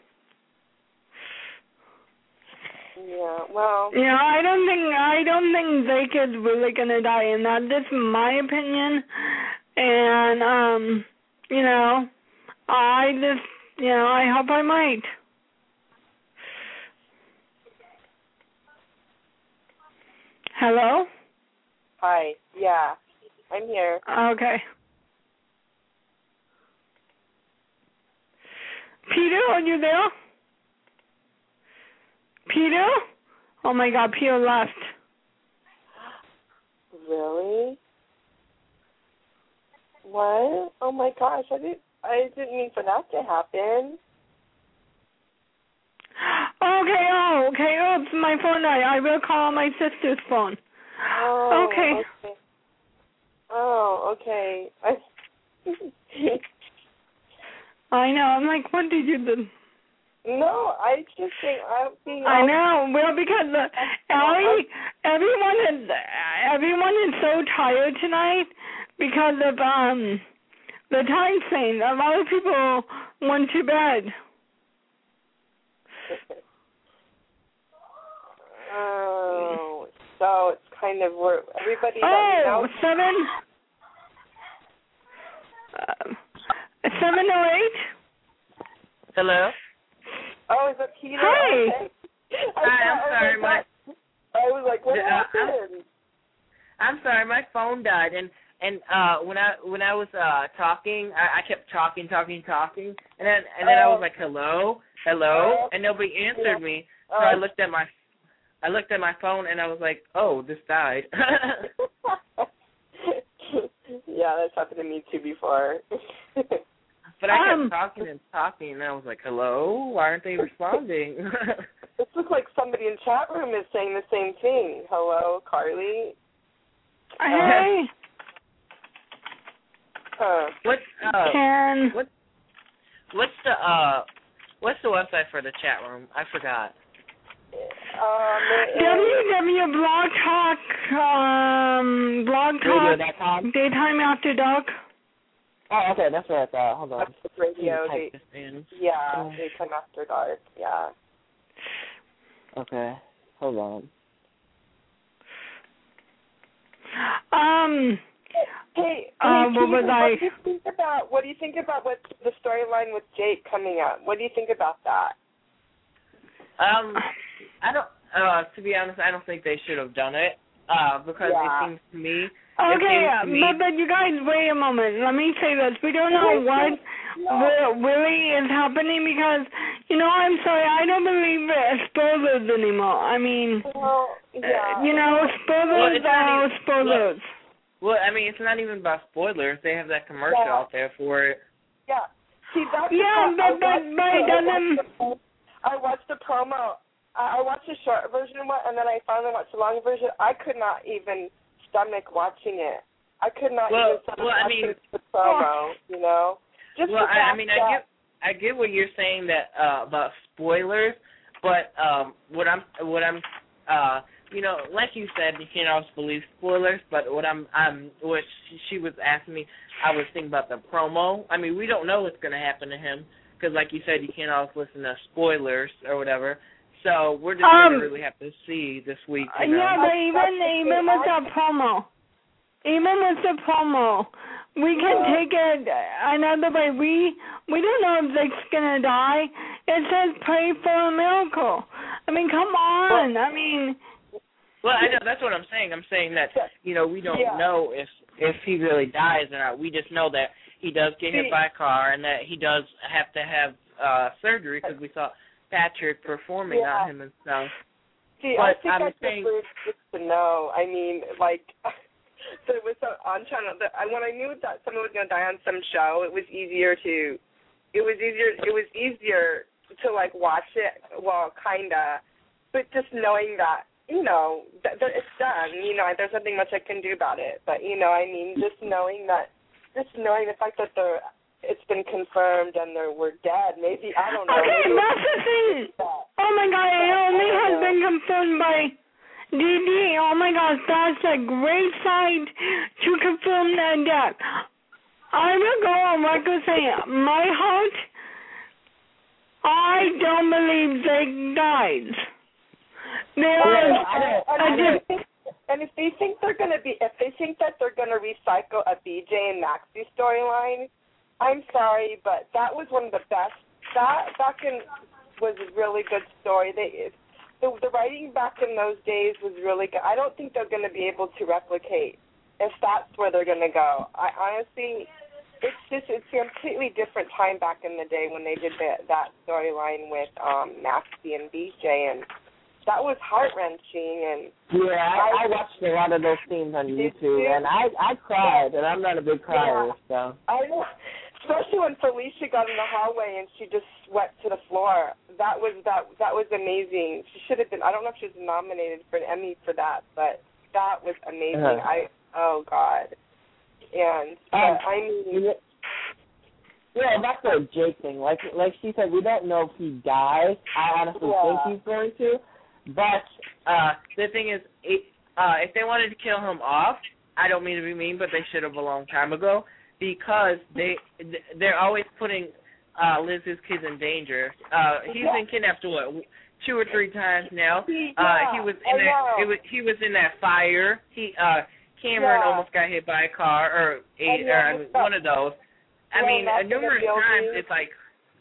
Yeah, well. You know, I don't think, I don't think Jake is really going to die, and that's just my opinion, and, um... You know, I just, you know, I hope I might. Hello? Hi, yeah, I'm here. Okay. Peter, are you there? Peter? Oh my God, Peter left. Really? What? Oh my gosh! I didn't. I didn't mean for that to happen. Okay. Oh, okay. Oh, it's my phone. I I will call my sister's phone. Oh. Okay. Okay. Oh. Okay. I. I know. I'm like, what did you do? No, I just think I'm being. I know. Well, because uh, Ellie, everyone is everyone is so tired tonight. Because of um the time thing, a lot of people went to bed. Oh, so it's kind of where everybody. Oh, seven, uh, seven or eight. Hello. Oh, is it Peter? Hey. Okay. Hi, I'm sorry, my. I was like, what uh, happened? I'm, I'm sorry, my phone died, and. And uh, when I when I was uh, talking, I, I kept talking, talking, talking, and then and then I was like, hello, hello, and nobody answered me. So I looked at my I looked at my phone and I was like, oh, this died. Yeah, that's happened to me too before. But I kept um, talking and talking, and I was like, hello, why aren't they responding? This looks like somebody in chat room is saying the same thing. Hello, Carly. Hey. Uh, what's uh, Can what, what's the uh, what's the website for the chat room? I forgot. Um, w w blog talk um blog talk daytime after dark. Oh, okay, that's what I thought. Hold on. That's the radio. They, yeah, oh. daytime after dark. Yeah. Okay, hold on. Um. Hey, uh, hey what Peter, was I? what do you think about what do you think about what the storyline with Jake coming up? What do you think about that? Um, I don't. Uh, to be honest, I don't think they should have done it. Uh, because yeah. it seems to me. Okay, it seems to me, but but you guys, wait a moment. Let me say this: we don't know what no. really is happening because, you know, I'm sorry, I don't believe spoilers anymore. I mean, well, yeah. uh, you know, spoilers well, are even, spoilers. Well, I mean, it's not even about spoilers. They have that commercial yeah. out there for it. Yeah. See, that's yeah, but but but it doesn't. I watched the promo. I watched the short version of it, and then I finally watched the long version. I could not even stomach watching it. I could not well, even stomach well, I watching mean, the promo. You know. Just well, I, I mean, that, I get I get what you're saying that uh, about spoilers, but um, what I'm what I'm uh. You know, like you said, you can't always believe spoilers. But what I'm, I'm, what she, she was asking me, I was thinking about the promo. I mean, we don't know what's going to happen to him because, like you said, you can't always listen to spoilers or whatever. So we're just um, going to really have to see this week. You know? Yeah, but even even with the promo, even with the promo, we can take it another way. We we don't know if Zake's gonna die. It says pray for a miracle. I mean, come on. I mean. Well, I know that's what I'm saying. I'm saying that you know we don't yeah. know if if he really dies or not. We just know that he does get hit by a car and that he does have to have uh surgery because we saw Patrick performing yeah. on him and stuff. See, but I think I'm I saying, prefer just to know. I mean, like, there was a, on channel. The, I, when I knew that someone was going to die on some show, it was easier to. It was easier. It was easier to like watch it. Well, kinda, but just knowing that. You know, th- th- it's done. You know, there's nothing much I can do about it. But, you know, I mean, just knowing that, just knowing the fact that they're, it's been confirmed and they were dead, maybe, I don't know. Okay, that's the thing. Oh, my God, it only has been confirmed by D D. Oh, my gosh, that's a great site to confirm their death. I will go on record saying, my heart, I don't believe they died. They are, and, and, and, if they, and if they think they're going to be, if they think that they're going to recycle a B J and Maxie storyline, I'm sorry, but that was one of the best. That back in was a really good story. They, the, the writing back in those days was really good. I don't think they're going to be able to replicate if that's where they're going to go. I honestly, it's just it's a completely different time back in the day when they did that that storyline with um, Maxie and B J and. That was heart-wrenching, and yeah, I, I, I watched a lot of those scenes on YouTube, and I I cried, and I'm not a big crier, yeah, so. I know, especially when Felicia got in the hallway and she just swept to the floor. That was that that was amazing. She should have been. I don't know if she was nominated for an Emmy for that, but that was amazing. Uh-huh. I oh God, and Um, uh, I mean. Yeah, that's the Jake thing. Like like she said, we don't know if he dies. I honestly Yeah. think he's going to. But uh, the thing is, it, uh, if they wanted to kill him off, I don't mean to be mean, but they should have a long time ago because they they're always putting uh, Liz's kids in danger. Uh, he's been kidnapped what two or three times now. Uh, he was in that it was, he was in that fire. He uh, Cameron yeah. almost got hit by a car or a, or one of those. I yeah, mean, uh, numerous times it's like.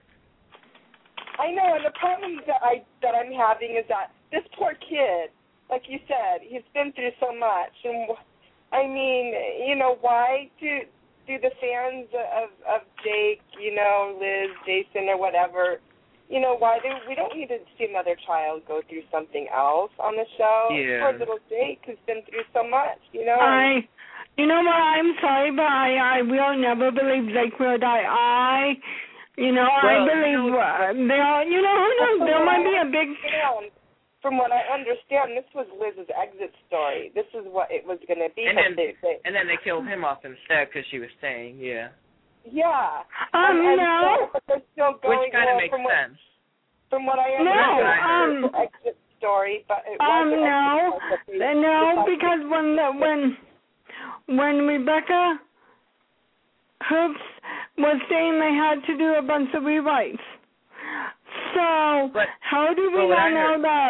I know, and the problem that I that I'm having is that this poor kid, like you said, he's been through so much, and I mean, you know, why do do the fans of of Jake, you know, Liz, Jason, or whatever, you know, why do we don't need to see another child go through something else on the show? Yeah. Poor little Jake who's been through so much, you know. I, you know what? I'm sorry, but I I will never believe Jake will die. I. You know, well, I believe you know, uh, there. You know, who knows? There might be a big. From what I understand, this was Liz's exit story. This is what it was going to be. And then, they, they, and then they killed him off instead because she was staying. Yeah. Yeah. Um, and, and no. So, but they're still going. Which kind of well, makes from what, sense. From what I No, understand, um, it was the exit story, but it um, wasn't. no, They, no, because when the, when when Rebecca Hoops was saying they had to do a bunch of rewrites. So but, how do we well, not know that?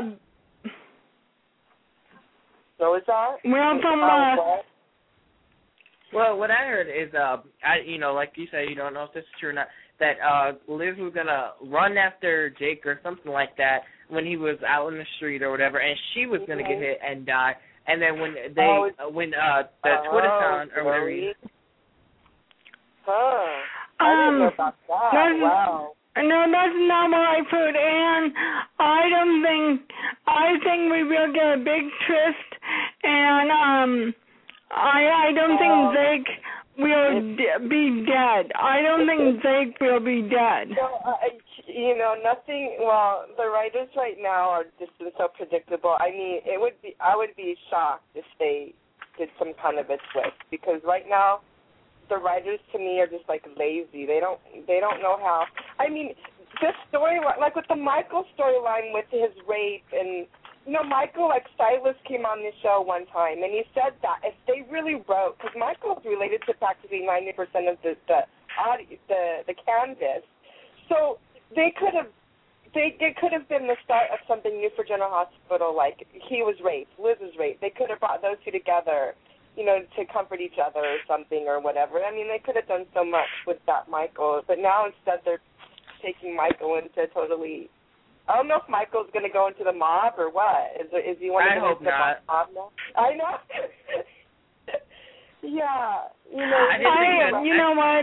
So is that? Well, from uh, uh, well, what I heard is, uh, I you know, like you said, you don't know if this is true or not. That uh, Liz was gonna run after Jake or something like that when he was out in the street or whatever, and she was gonna mm-hmm. get hit and die. And then when they oh, uh, when uh the oh, Twitterthon or whatever. You, Huh. I Um, didn't know about that. that's- Wow. no, that's not what I've heard, and I don't think I think we will get a big twist, and um, I I don't Oh. think Zeke will d- be dead. I don't think Zeke will be dead. So, uh, you know, nothing. Well, the writers right now are just so predictable. I mean, it would be. I would be shocked if they did some kind of a twist because right now. The writers to me are just like lazy. They don't they don't know how. I mean, this storyline, like with the Michael storyline with his rape, and you know, Michael, like Silas came on the show one time, and he said that if they really wrote, because Michael's related to practically ninety percent of the the audience, the the canvas, so they could have. They it could have been the start of something new for General Hospital. Like he was raped, Liz was raped. They could have brought those two together. You know, to comfort each other or something or whatever. I mean, they could have done so much with that Michael, but now instead they're taking Michael into a totally I don't know if Michael's going to go into the mob or what. Is is he one of I the hope not. mob now? I know. Yeah, you know. I didn't think I, that- you know what?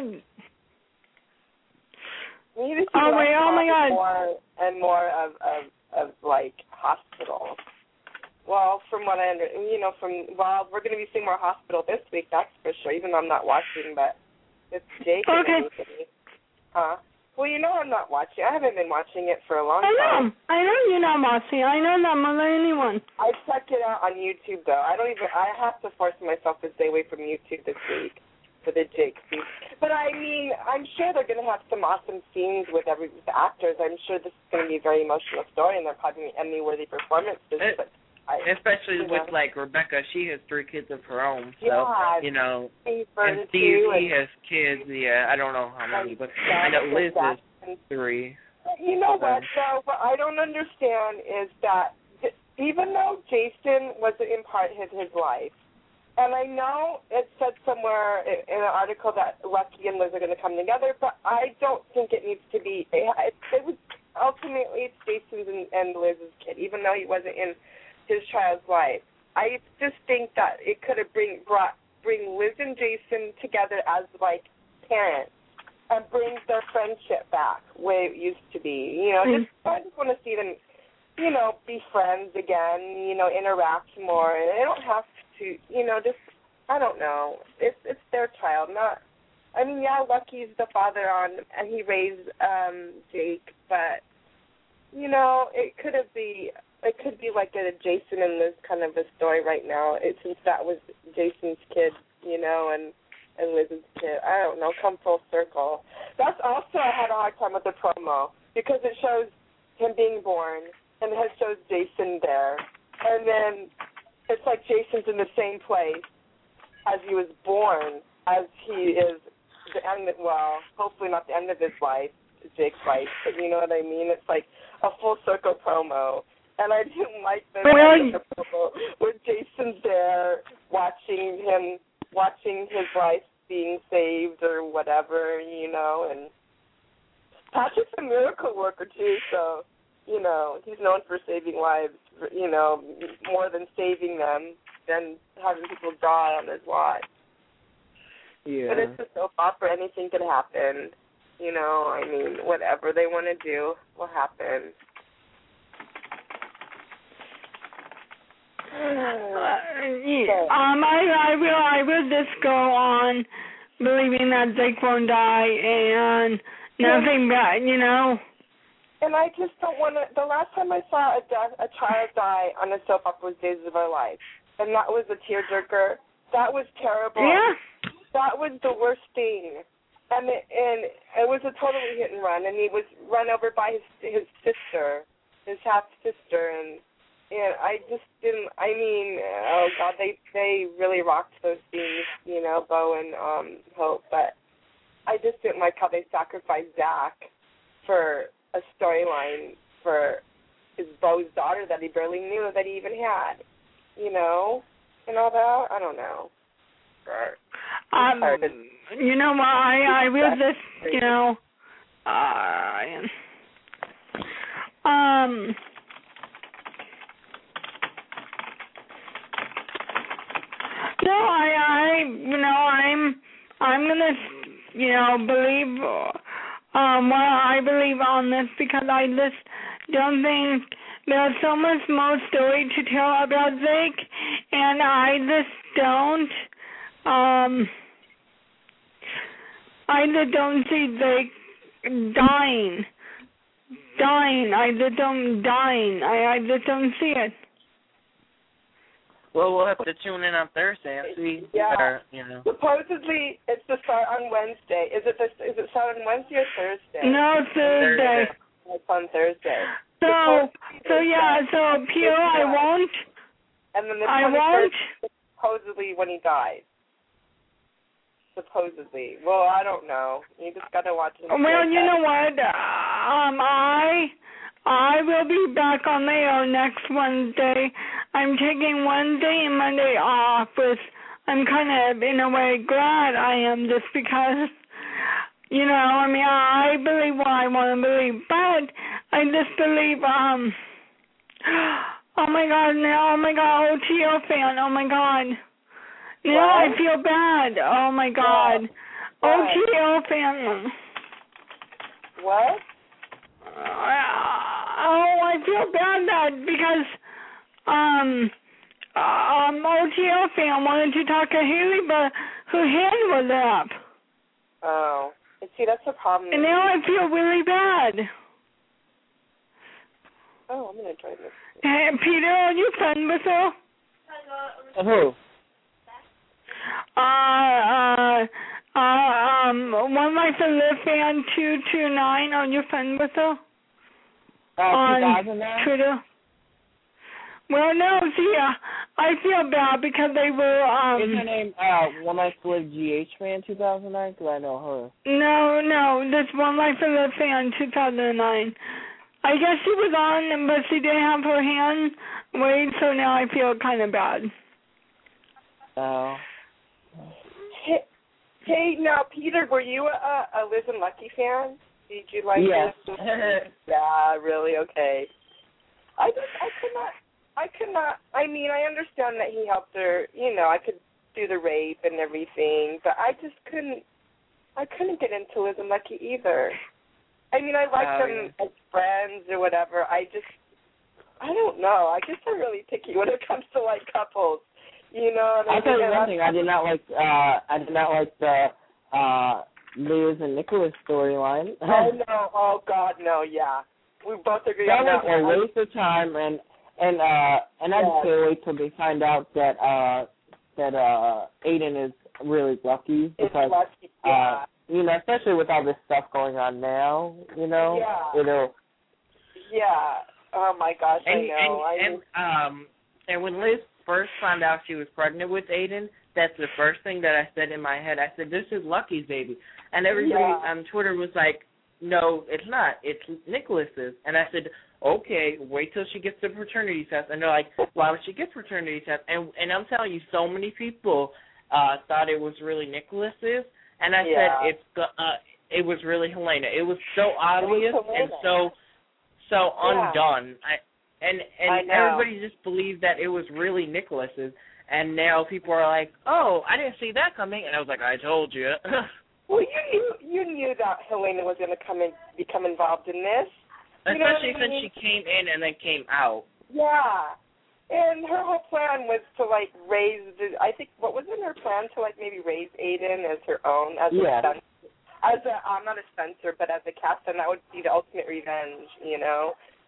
We need to see Oh less my, oh my God. more and more of, of of like hospitals. Well, from what I under, you know, from well, we're going to be seeing more hospital this week. That's for sure. Even though I'm not watching, but it's Jake. Okay. And huh? Well, you know I'm not watching. I haven't been watching it for a long I time. know. I know you're not watching. I know that more than anyone. I checked it out on YouTube though. I don't even. I have to force myself to stay away from YouTube this week for the Jake scene. But I mean, I'm sure they're going to have some awesome scenes with every with the actors. I'm sure this is going to be a very emotional story, and they're probably Emmy-worthy performances. It, but I, especially you with know. like Rebecca, she has three kids of her own. So Yeah, you know, Steve and Burton Steve too, he and- has kids. Yeah, I don't know how many, but I know Liz is three. You know what, though? What I don't understand is that th- even though Jason was in part his his life, and I know it said somewhere in, in an article that Lucky and Liz are going to come together, but I don't think it needs to be. It, it, it was ultimately it's Jason's and, and Liz's kid, even though he wasn't in his child's life. I just think that it could have bring brought bring Liz and Jason together as like parents. And brings their friendship back where it used to be. You know, just I just want to see them, you know, be friends again. You know, interact more. And they don't have to, you know, just I don't know. It's it's their child, not. I mean, yeah, Lucky's the father on, and he raised um Jake, but you know, it could have be. It could be like a Jason and Liz kind of a story right now. It since that was Jason's kid, you know, and. and Liz's kid. I don't know, come full circle. That's also, I had a hard time with the promo because it shows him being born and it shows Jason there. And then it's like Jason's in the same place as he was born, as he is the end of, well, hopefully not the end of his life, Jake's life, but you know what I mean? It's like a full circle promo. And I didn't like the, well, the promo where Jason's there watching him watching his life being saved or whatever, you know, and Patrick's a miracle worker too, so, you know, he's known for saving lives, you know, more than saving them, than having people die on his watch. Yeah. But it's a soap opera, anything could happen, you know, I mean, whatever they want to do will happen. Um, I, I will, I will just go on believing that Jake won't die and nothing bad, you know. And I just don't want to. The last time I saw a death, a child die on a soap opera was Days of Our Life, and that was a tearjerker. That was terrible. Yeah. That was the worst thing, and it, and it was a totally hit and run, and he was run over by his his sister, his half sister, and. And I just didn't, I mean, oh, God, they they really rocked those scenes, you know, Bo and um, Hope. But I just didn't like how they sacrificed Zach for a storyline for his Bo's daughter that he barely knew that he even had, you know, and all that. I don't know. Um, you know what, I, I will just, you know, uh, um... No, I, I, you know, I'm, I'm gonna, you know, believe, um, well, I believe on this because I just don't think there's so much more story to tell about Jake, and I just don't, um, I just don't see Jake dying, dying. I just don't dying. I, I just don't see it. Well, we'll have to tune in on Thursday and see. Yeah. Or, you know. Supposedly, it's to start on Wednesday. Is it the, is it start on Wednesday or Thursday? No, Thursday. It's on Thursday. So, so yeah, so Pure, I won't. And then the I won't. is supposedly when he died. Supposedly. Well, I don't know. You just got to watch it. Well, you know what? Um, I, I will be back on the air next Wednesday. I'm taking Wednesday and Monday off, which I'm kind of, in a way, glad I am just because, you know, I mean, I believe what I want to believe, but I just believe, um, oh my God, now, oh my God, O T O fan, oh my God. Now I feel bad, oh my God. What? O T O fan. What? Uh, oh, I feel bad that because, um, um, O T O fan wanted to talk to Haley, but her hand was up. Oh. See, that's the problem. And now I feel really bad. Oh, I'm going to try this. Hey, Peter, are you friends with her? Who? Uh, uh, uh, um, one life to live fan two two nine. Are you friends with her? Uh, on Twitter. Well, no, see, uh, I feel bad because they were, um... Is her name, uh, One Life to Live G H fan two thousand nine? Because I know her. No, no, this One Life to Live fan two thousand nine. I guess she was on, but she didn't have her hand raised, so now I feel kind of bad. Oh. Hey, hey, now, Peter, were you a, a Liz and Lucky fan? Did you like yes. this? Yeah, really? Okay. I just, I could not... I could not, I mean, I understand that he helped her, you know, I could do the rape and everything, but I just couldn't, I couldn't get into Liz and Lucky either. I mean, I like oh, them yeah. as friends or whatever. I just, I don't know. I guess I'm really picky when it comes to, like, couples, you know. And I'll tell you and one thing, I did not like, uh, I did not like the, uh, Liz and Nicholas storyline. Oh, no, oh, God, no, yeah. We both agree that on that was one. a waste of time, and And uh and I just can't wait till they find out that uh that uh Aiden is really lucky because lucky, yeah. uh you know, especially with all this stuff going on now, you know. Yeah. You know. Yeah. Oh my gosh, and, I know. I and, and um and when Liz first found out she was pregnant with Aiden, that's the first thing that I said in my head. I said, this is Lucky's baby. And everybody yeah. on Twitter was like, no, it's not. It's Nicholas's. And I said, okay, wait till she gets the paternity test. And they're like, why would she get the paternity test? And and I'm telling you, so many people uh, thought it was really Nicholas's. And I yeah. said, it's uh, it was really Helena. It was so obvious and so so yeah. undone. I and and I know. everybody just believed that it was really Nicholas's. And now people are like, oh, I didn't see that coming. And I was like, I told you. Well, you knew you knew that Helena was going to come in, become involved in this. You Especially know I mean? since she came in and then came out. Yeah. And her whole plan was to, like, raise, the, I think, what was in her plan? To, like, maybe raise Aiden as her own, as yeah. a Spencer. As a, I'm not a Spencer, but as a cast, and that would be the ultimate revenge, you know?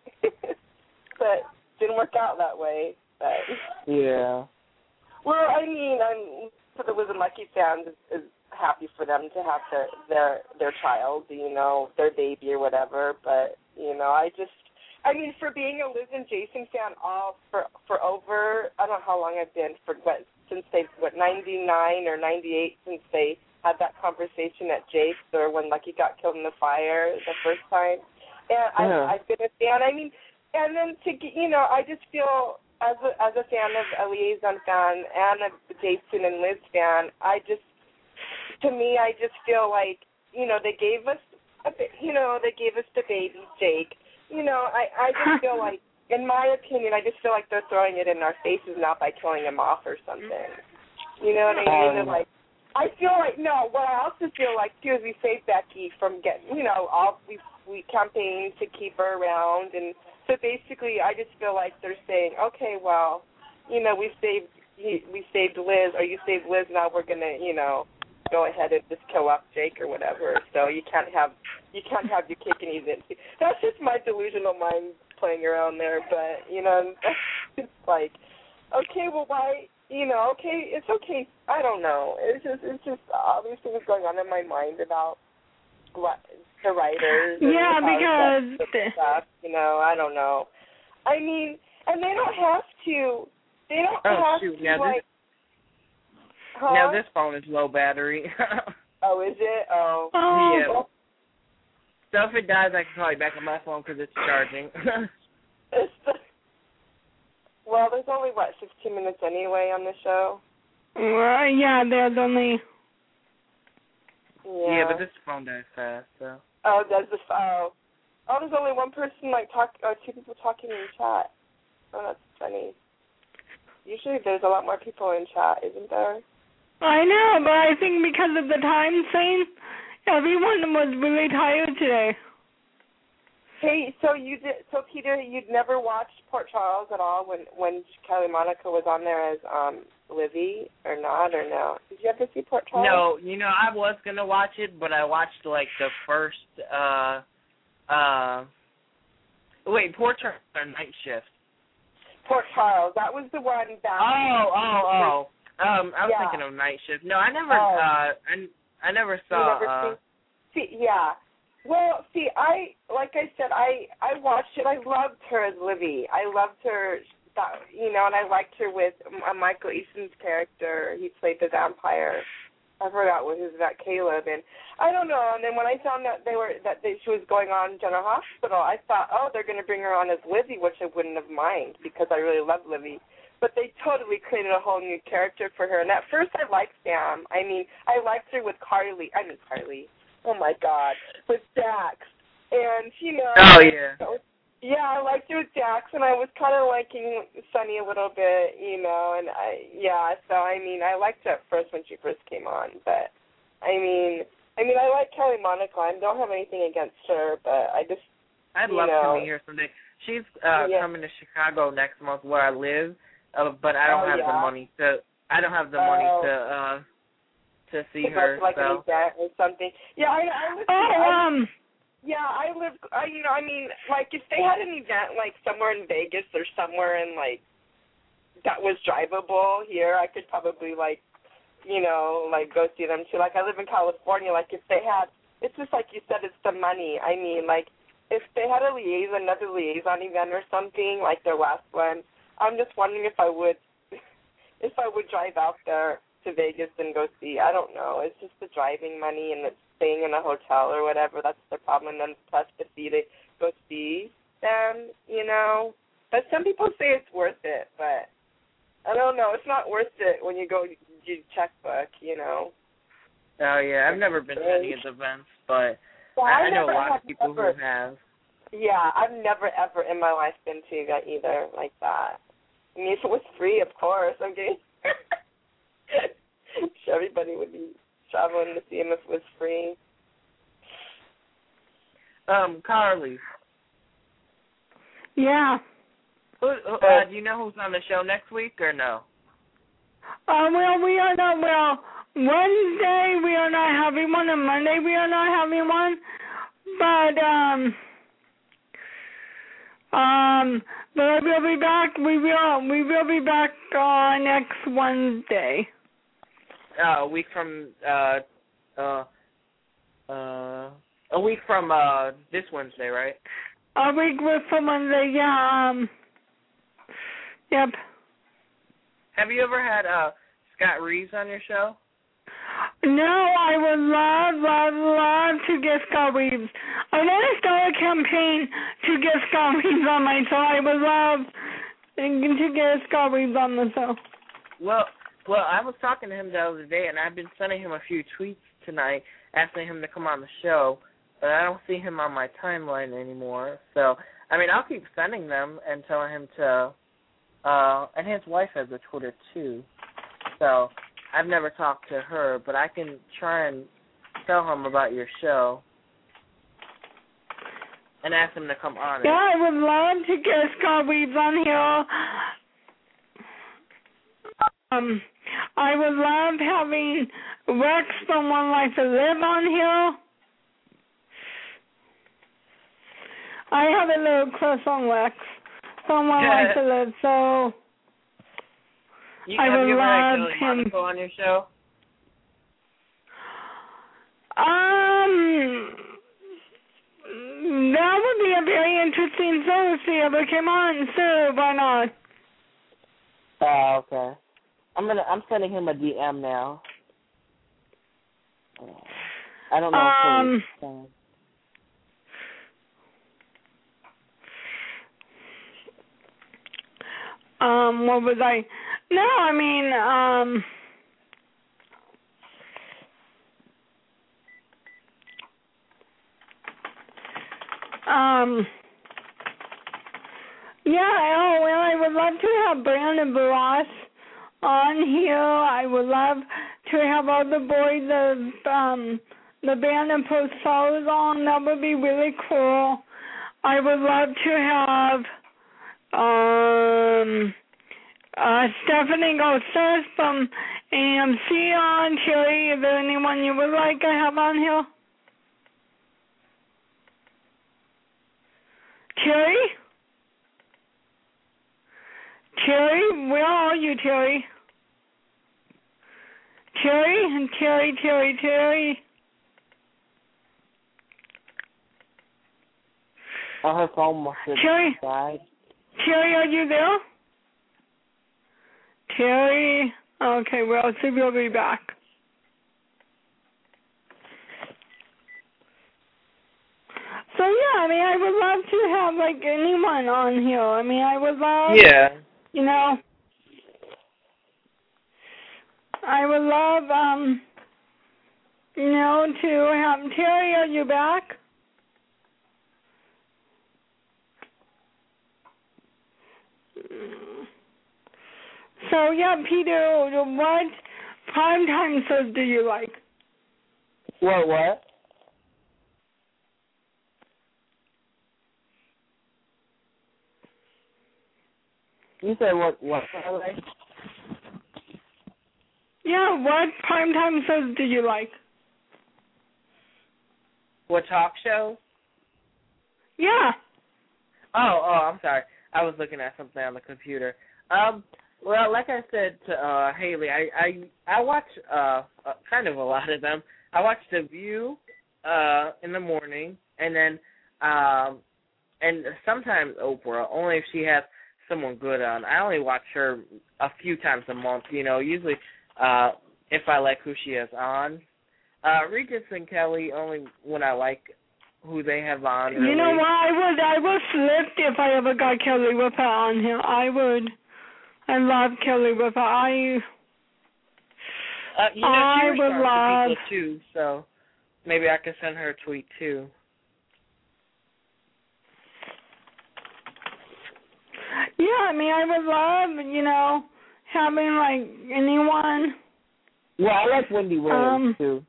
But didn't work out that way. But yeah. Well, I mean, I'm, for the Liz and Lucky fans, is, is happy for them to have their, their, their child, you know, their baby or whatever, but, you know, I just, I mean, for being a Liz and Jason fan all for for over, I don't know how long I've been, for what, since they, what, ninety-nine or ninety-eight, since they had that conversation at Jake's or when Lucky got killed in the fire the first time. And yeah. I, I've been a fan. I mean, and then to, you know, I just feel, as a, as a fan of a Liaison fan and a Jason and Liz fan, I just, to me, I just feel like, you know, they gave us, a, you know, they gave us the baby, Jake. You know, I, I just feel like, in my opinion, I just feel like they're throwing it in our faces now by killing him off or something. You know what I mean? Um, like, I feel like, no, what I also feel like, too, is we saved Becky from getting, you know, all we we campaigned to keep her around. And so basically, I just feel like they're saying, okay, well, you know, we saved we saved Liz, or you saved Liz, now we're going to, you know, go ahead and just kill off Jake or whatever. So you can't have you can't have your cake and eat it. That's just my delusional mind playing around there. But you know, it's like, okay, well, why? You know, okay, it's okay. I don't know. It's just it's just all these things going on in my mind about what the writers. Yeah, and because stuff. You know, I don't know. I mean, and they don't have to. They don't oh, have shoot. to Now like. This, huh? now this phone is low battery. Oh, is it? Oh. Oh. Yeah. So if it dies, I can call you back on my phone because it's charging. It's the, well, there's only, what, fifteen minutes anyway on the show? Well, yeah, there's only... Yeah. Yeah, but this phone dies fast, so... Oh, does the... Oh. Oh, there's only one person, like, talk, or two people talking in chat. Oh, that's funny. Usually there's a lot more people in chat, isn't there? I know, but I think because of the time thing, everyone was really tired today. Hey, so you did, so Peter, you'd never watched Port Charles at all when when Kelly Monaco was on there as um Livy, or not, or no? Did you ever see Port Charles? No, you know, I was gonna watch it, but I watched like the first uh uh wait, Port Charles or Night Shift. Port Charles, that was the one that. Oh, oh, oh. Um, I was Yeah. thinking of Night Shift. No, I never. Oh. Uh, I I never saw. You never uh, see, see, yeah. Well, see, I like I said, I I watched it. I loved her as Livy. I loved her, that, you know, and I liked her with uh, Michael Easton's character. He played the vampire. I forgot what his that Caleb, and I don't know. And then when I found that they were that they, she was going on General Hospital, I thought, oh, they're going to bring her on as Livy, which I wouldn't have minded because I really love Livy. But they totally created a whole new character for her. And at first, I liked Sam. I mean, I liked her with Carly. I mean, Carly. Oh my God, with Dax. And you know. Oh yeah. Yeah, I liked it with Dax, and I was kind of liking Sunny a little bit, you know, and I, yeah, so, I mean, I liked her at first when she first came on, but, I mean, I mean, I like Kelly Monaco. I don't have anything against her, but I just, I'd you love know. to meet her someday. She's uh, Yeah. coming to Chicago next month where I live, uh, but I don't Oh, have yeah. the money to, I don't have the money Oh. to, uh, to see to go her, to, like, an so. event or something. Yeah, I, I was, Oh, I, um, Yeah, I live, I, you know, I mean, like, if they had an event, like, somewhere in Vegas or somewhere in, like, that was drivable here, I could probably, like, you know, like, go see them, too. Like, I live in California. Like, if they had, it's just like you said, it's the money. I mean, like, if they had a liaison, another liaison event or something, like their last one, I'm just wondering if I would, if I would drive out there to Vegas and go see. I don't know. It's just the driving money and it's staying in a hotel or whatever. That's the problem. And then plus the fee to go see them, you know. But some people say it's worth it, but I don't know. It's not worth it when you go do checkbook, you know. Oh yeah, I've never been to any of the events, but Well, I, I I know a never lot have of people ever. who have. Yeah, I've never ever in my life been to that either, like that. I mean, if it was free, of course. I'm getting. Sure, everybody would be traveling to see him if it was free. Um, Carly. yeah. Who, who, uh, do you know who's on the show next week or no? Uh, well, we are not, well, Wednesday we are not having one, and Monday we are not having one, but, um, um, but we will be back, we will, we will be back, uh, next Wednesday. Uh, a week from, uh, uh, uh, a week from, uh, this Wednesday, right? A week from Wednesday, yeah, um, yep. Have you ever had, uh, Scott Reeves on your show? No, I would love, love, love to get Scott Reeves. I want to start a campaign to get Scott Reeves on my show. I would love to get Scott Reeves on the show. Well, well, I was talking to him the other day, and I've been sending him a few tweets tonight asking him to come on the show, but I don't see him on my timeline anymore. So, I mean, I'll keep sending them and telling him to, uh, and his wife has a Twitter, too. So, I've never talked to her, but I can try and tell him about your show and ask him to come on it. Yeah, I would love to get Scott Reeves on here. Um, I would love having Rex from One Life to Live on here. I have a little crush on Rex from One Life to Live, so You, I have would you ever had love Kelly him. Monaco on your show? Um, that would be a very interesting show if she ever came on, so why not? Oh, okay. I'm gonna. I'm sending him a D M now. I don't know Um, if he's um, what was I? No, I mean, um, um, yeah, oh, well, I would love to have Brandon Barras on here. I would love to have all the boys of um, the band and Post Fellows on. That would be really cool. I would love to have um, uh, Stephanie Gosses from A M C on. Terry, is there anyone you would like to have on here? Terry? Terry? Where are you, Terry? Terry? Terry, Terry, Terry. Oh, her phone must have Terry? died. Terry, are you there? Terry? Okay, well, see if you'll be back. So, yeah, I mean, I would love to have, like, anyone on here. I mean, I would love, Yeah. you know, I would love, um, you know, to have, Terry, are you back? So, yeah, Peter, what primetime shows do you like? What, what? You said what, what, like? Yeah, what primetime shows do you like? What talk shows? Yeah. Oh, oh, I'm sorry. I was looking at something on the computer. Um, well, like I said to uh, Haley, I I I watch uh, uh kind of a lot of them. I watch The View uh in the morning, and then um and sometimes Oprah, only if she has someone good on. I only watch her a few times a month. You know, usually uh if I like who she has on. Uh, Regis and Kelly only when I like who they have on. You know what? I would I would flip if I ever got Kelly Ripa on here. I would. I love Kelly Ripa. I. Uh, you know, I she would responds love. to people too, so maybe I could send her a tweet too. Yeah, I mean, I would love, you know, having like anyone. Yeah, I like Wendy Williams um, too.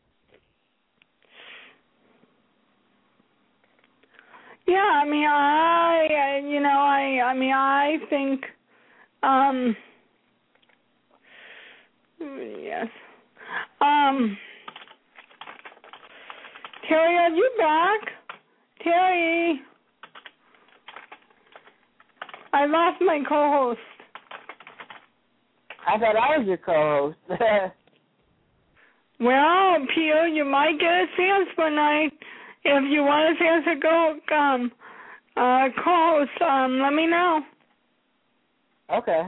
Yeah, I mean, I, I, you know, I, I mean, I think, um, yes, um, Terry, are you back? Terry, I lost my co-host. I thought I was your co-host. Well, Pierre, you might get a chance one night. If you want a chance to go, um, uh, co-host, um, let me know. Okay.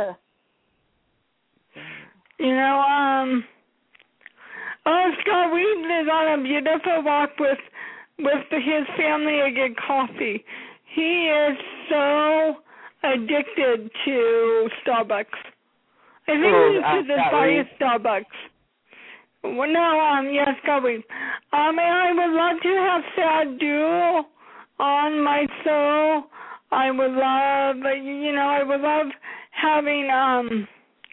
You know, um, oh, Scott Reed is on a beautiful walk with with his family to get coffee. He is so addicted to Starbucks. I think oh, he uh, should just buy his Starbucks. Well, no, um, yes, Scott Reed. Um, and I would love to have Sad Duo on my show. I would love, you know, I would love having, um,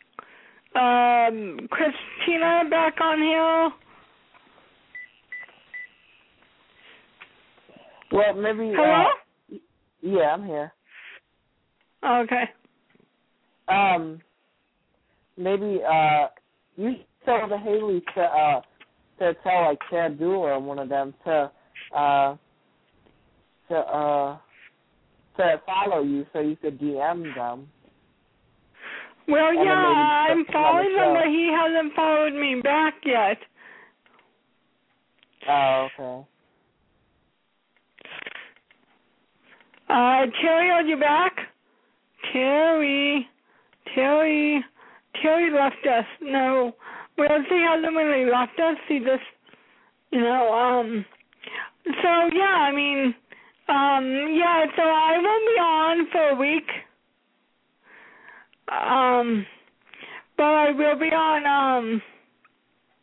um, Christina back on here. Well, maybe. Hello? Uh, yeah, I'm here. Okay. Um, maybe uh, you tell the Haley to uh to tell like Chad Duel or one of them to uh to uh to follow you so you could D M them. Well, and yeah, I'm the following him, but he hasn't followed me back yet. Oh, okay. Uh, Terry, are you back? Terry, Terry, Terry left us. No, well, he hasn't really left us. He just, you know, um, so, yeah, I mean, um, yeah, so I will be on for a week. Um, but I will be on, um,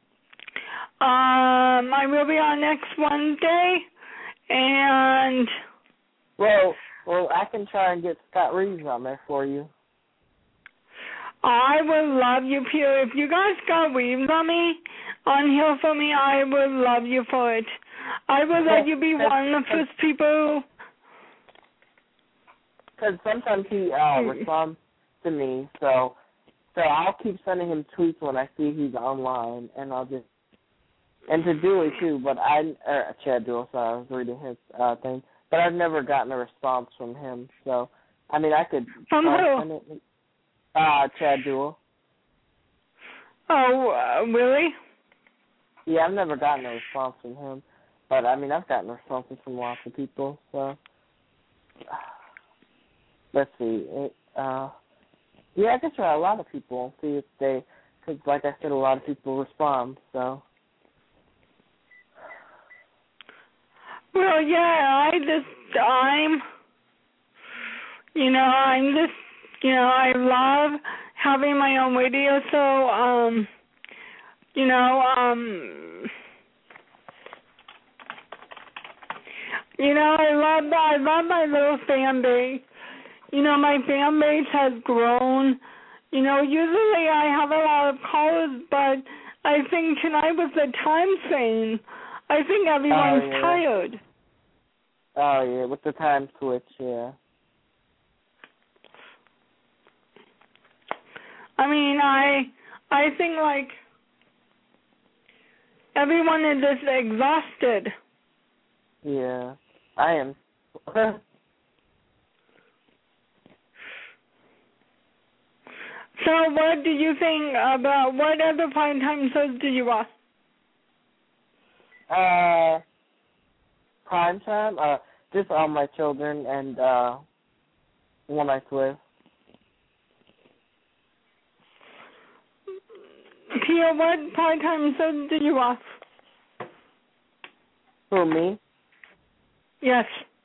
um, I will be on next Wednesday, and Well, well, I can try and get Scott Reeves on there for you. I would love you, Peter. If you got Scott Reeves on me, on here for me, I would love you for it. I would let you be one of the first people. Because sometimes he uh, responds to me, so so I'll keep sending him tweets when I see he's online, and I'll just and to Dewey too. But I, uh, Chad Dewey, sorry, I was reading his uh, thing, but I've never gotten a response from him. So I mean, I could. From uh, who? It, uh, Chad Dewey. Oh, uh, really? Yeah, I've never gotten a response from him, but I mean, I've gotten responses from lots of people. So let's see. It, uh, yeah, I guess there are a lot of people. See if they, because like I said, a lot of people respond. So. Well, yeah, I just, I'm, you know, I'm just, you know, I love having my own radio, so, um, you know, um, you know, I love, I love my little fan base. You know, my fan base has grown. You know, usually I have a lot of callers, but I think tonight was the time thing. I think everyone's oh, yeah. tired. Oh, yeah, with the time switch, yeah. I mean, I I think, like, everyone is just exhausted. Yeah, I am. So what do you think about, what other primetime shows do you watch? Uh, prime time? Uh, just All My Children and uh, One Night With. Pia, what primetime shows do you watch? For me? Yes.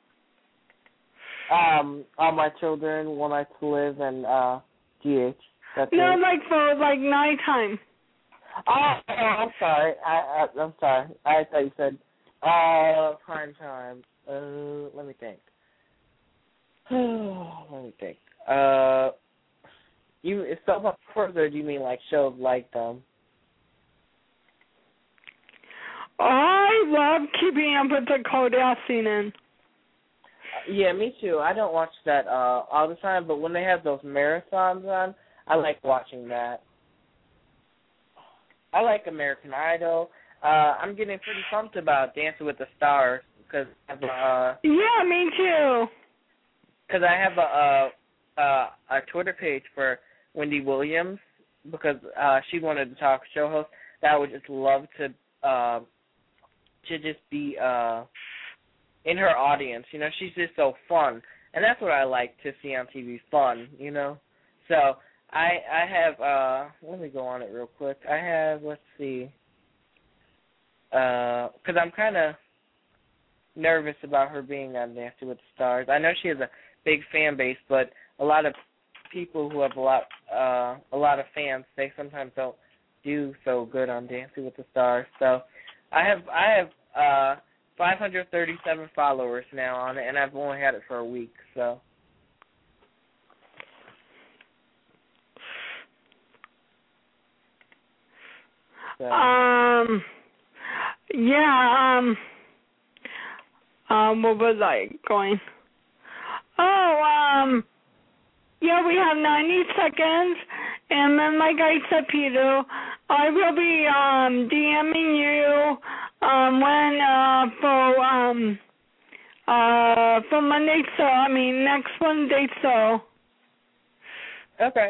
Um, All My Children, One Night to Live, and uh, G H. That's no, it. like for like nighttime. Oh, I'm sorry. I, I I'm sorry. I thought you said uh prime time. Uh, let me think. let me think. Uh, you is so much further? Do you mean like shows like them? I love Keeping Up with the Kardashians. Yeah, me too. I don't watch that uh all the time, but when they have those marathons on, I like watching that. I like American Idol. Uh, I'm getting pretty pumped about Dancing with the Stars because I have a, uh, yeah, me too. Because I have a, a a a Twitter page for Wendy Williams because uh, she wanted to talk show host. That I would just love to uh, to just be uh, in her audience. You know, she's just so fun, and that's what I like to see on T V. Fun, you know. So. I I have, uh, let me go on it real quick. I have, let's see, because uh, I'm kind of nervous about her being on Dancing with the Stars. I know she has a big fan base, but a lot of people who have a lot uh, a lot of fans, they sometimes don't do so good on Dancing with the Stars. So I have I have uh, five hundred thirty-seven followers now on it, and I've only had it for a week, so. So. Um, yeah, um, um, what was I going? Oh, um, yeah, we have ninety seconds, and then like I said, Peter, I will be, um, DMing you, um, when, uh, for, um, uh, for Monday, so, I mean, next Monday, so. Okay.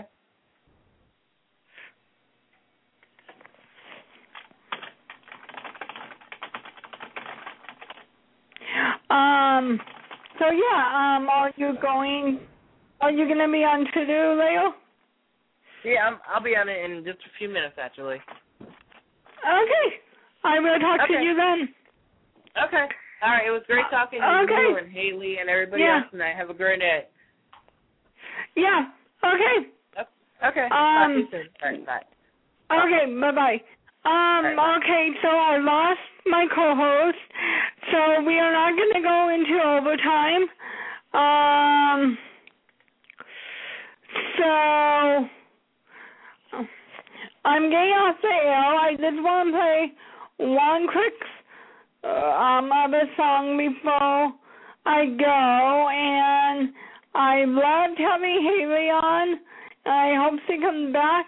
Um, so yeah, um, are you going, are you going to be on to-do, Leo? Yeah, I'm, I'll be on it in just a few minutes, actually. Okay. I will talk okay. to you then. Okay. All right, it was great talking to okay. you and Haley and everybody yeah. else tonight. Have a great day. Yeah, okay. Okay, um, talk to you soon. All right, bye. Okay, bye-bye. Um, right, okay, so I lost my co-host, so we are not going to go into overtime. Um, so I'm getting off the air. I just want to play one quick uh, um, other song before I go, and I loved having Haley on. I hope she comes back.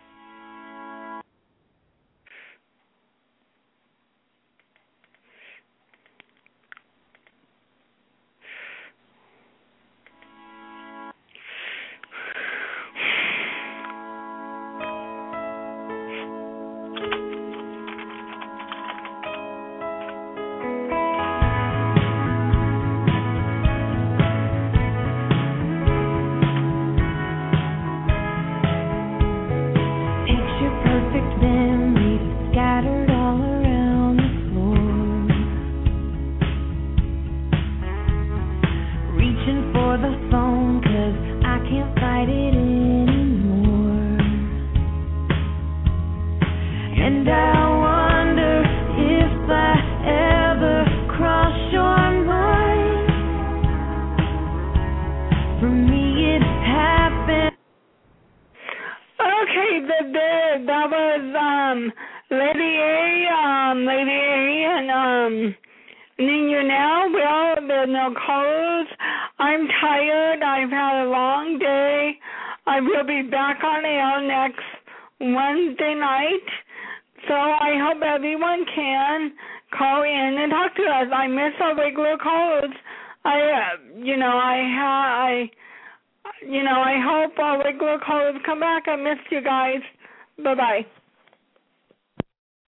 That was um, Lady A, um, Lady A, and um, Nina now. Well, there's no calls. I'm tired. I've had a long day. I will be back on air next Wednesday night. So I hope everyone can call in and talk to us. I miss our regular calls. I, uh, you know, I ha- I, you know, I hope our regular callers come back. I miss you guys. Bye-bye.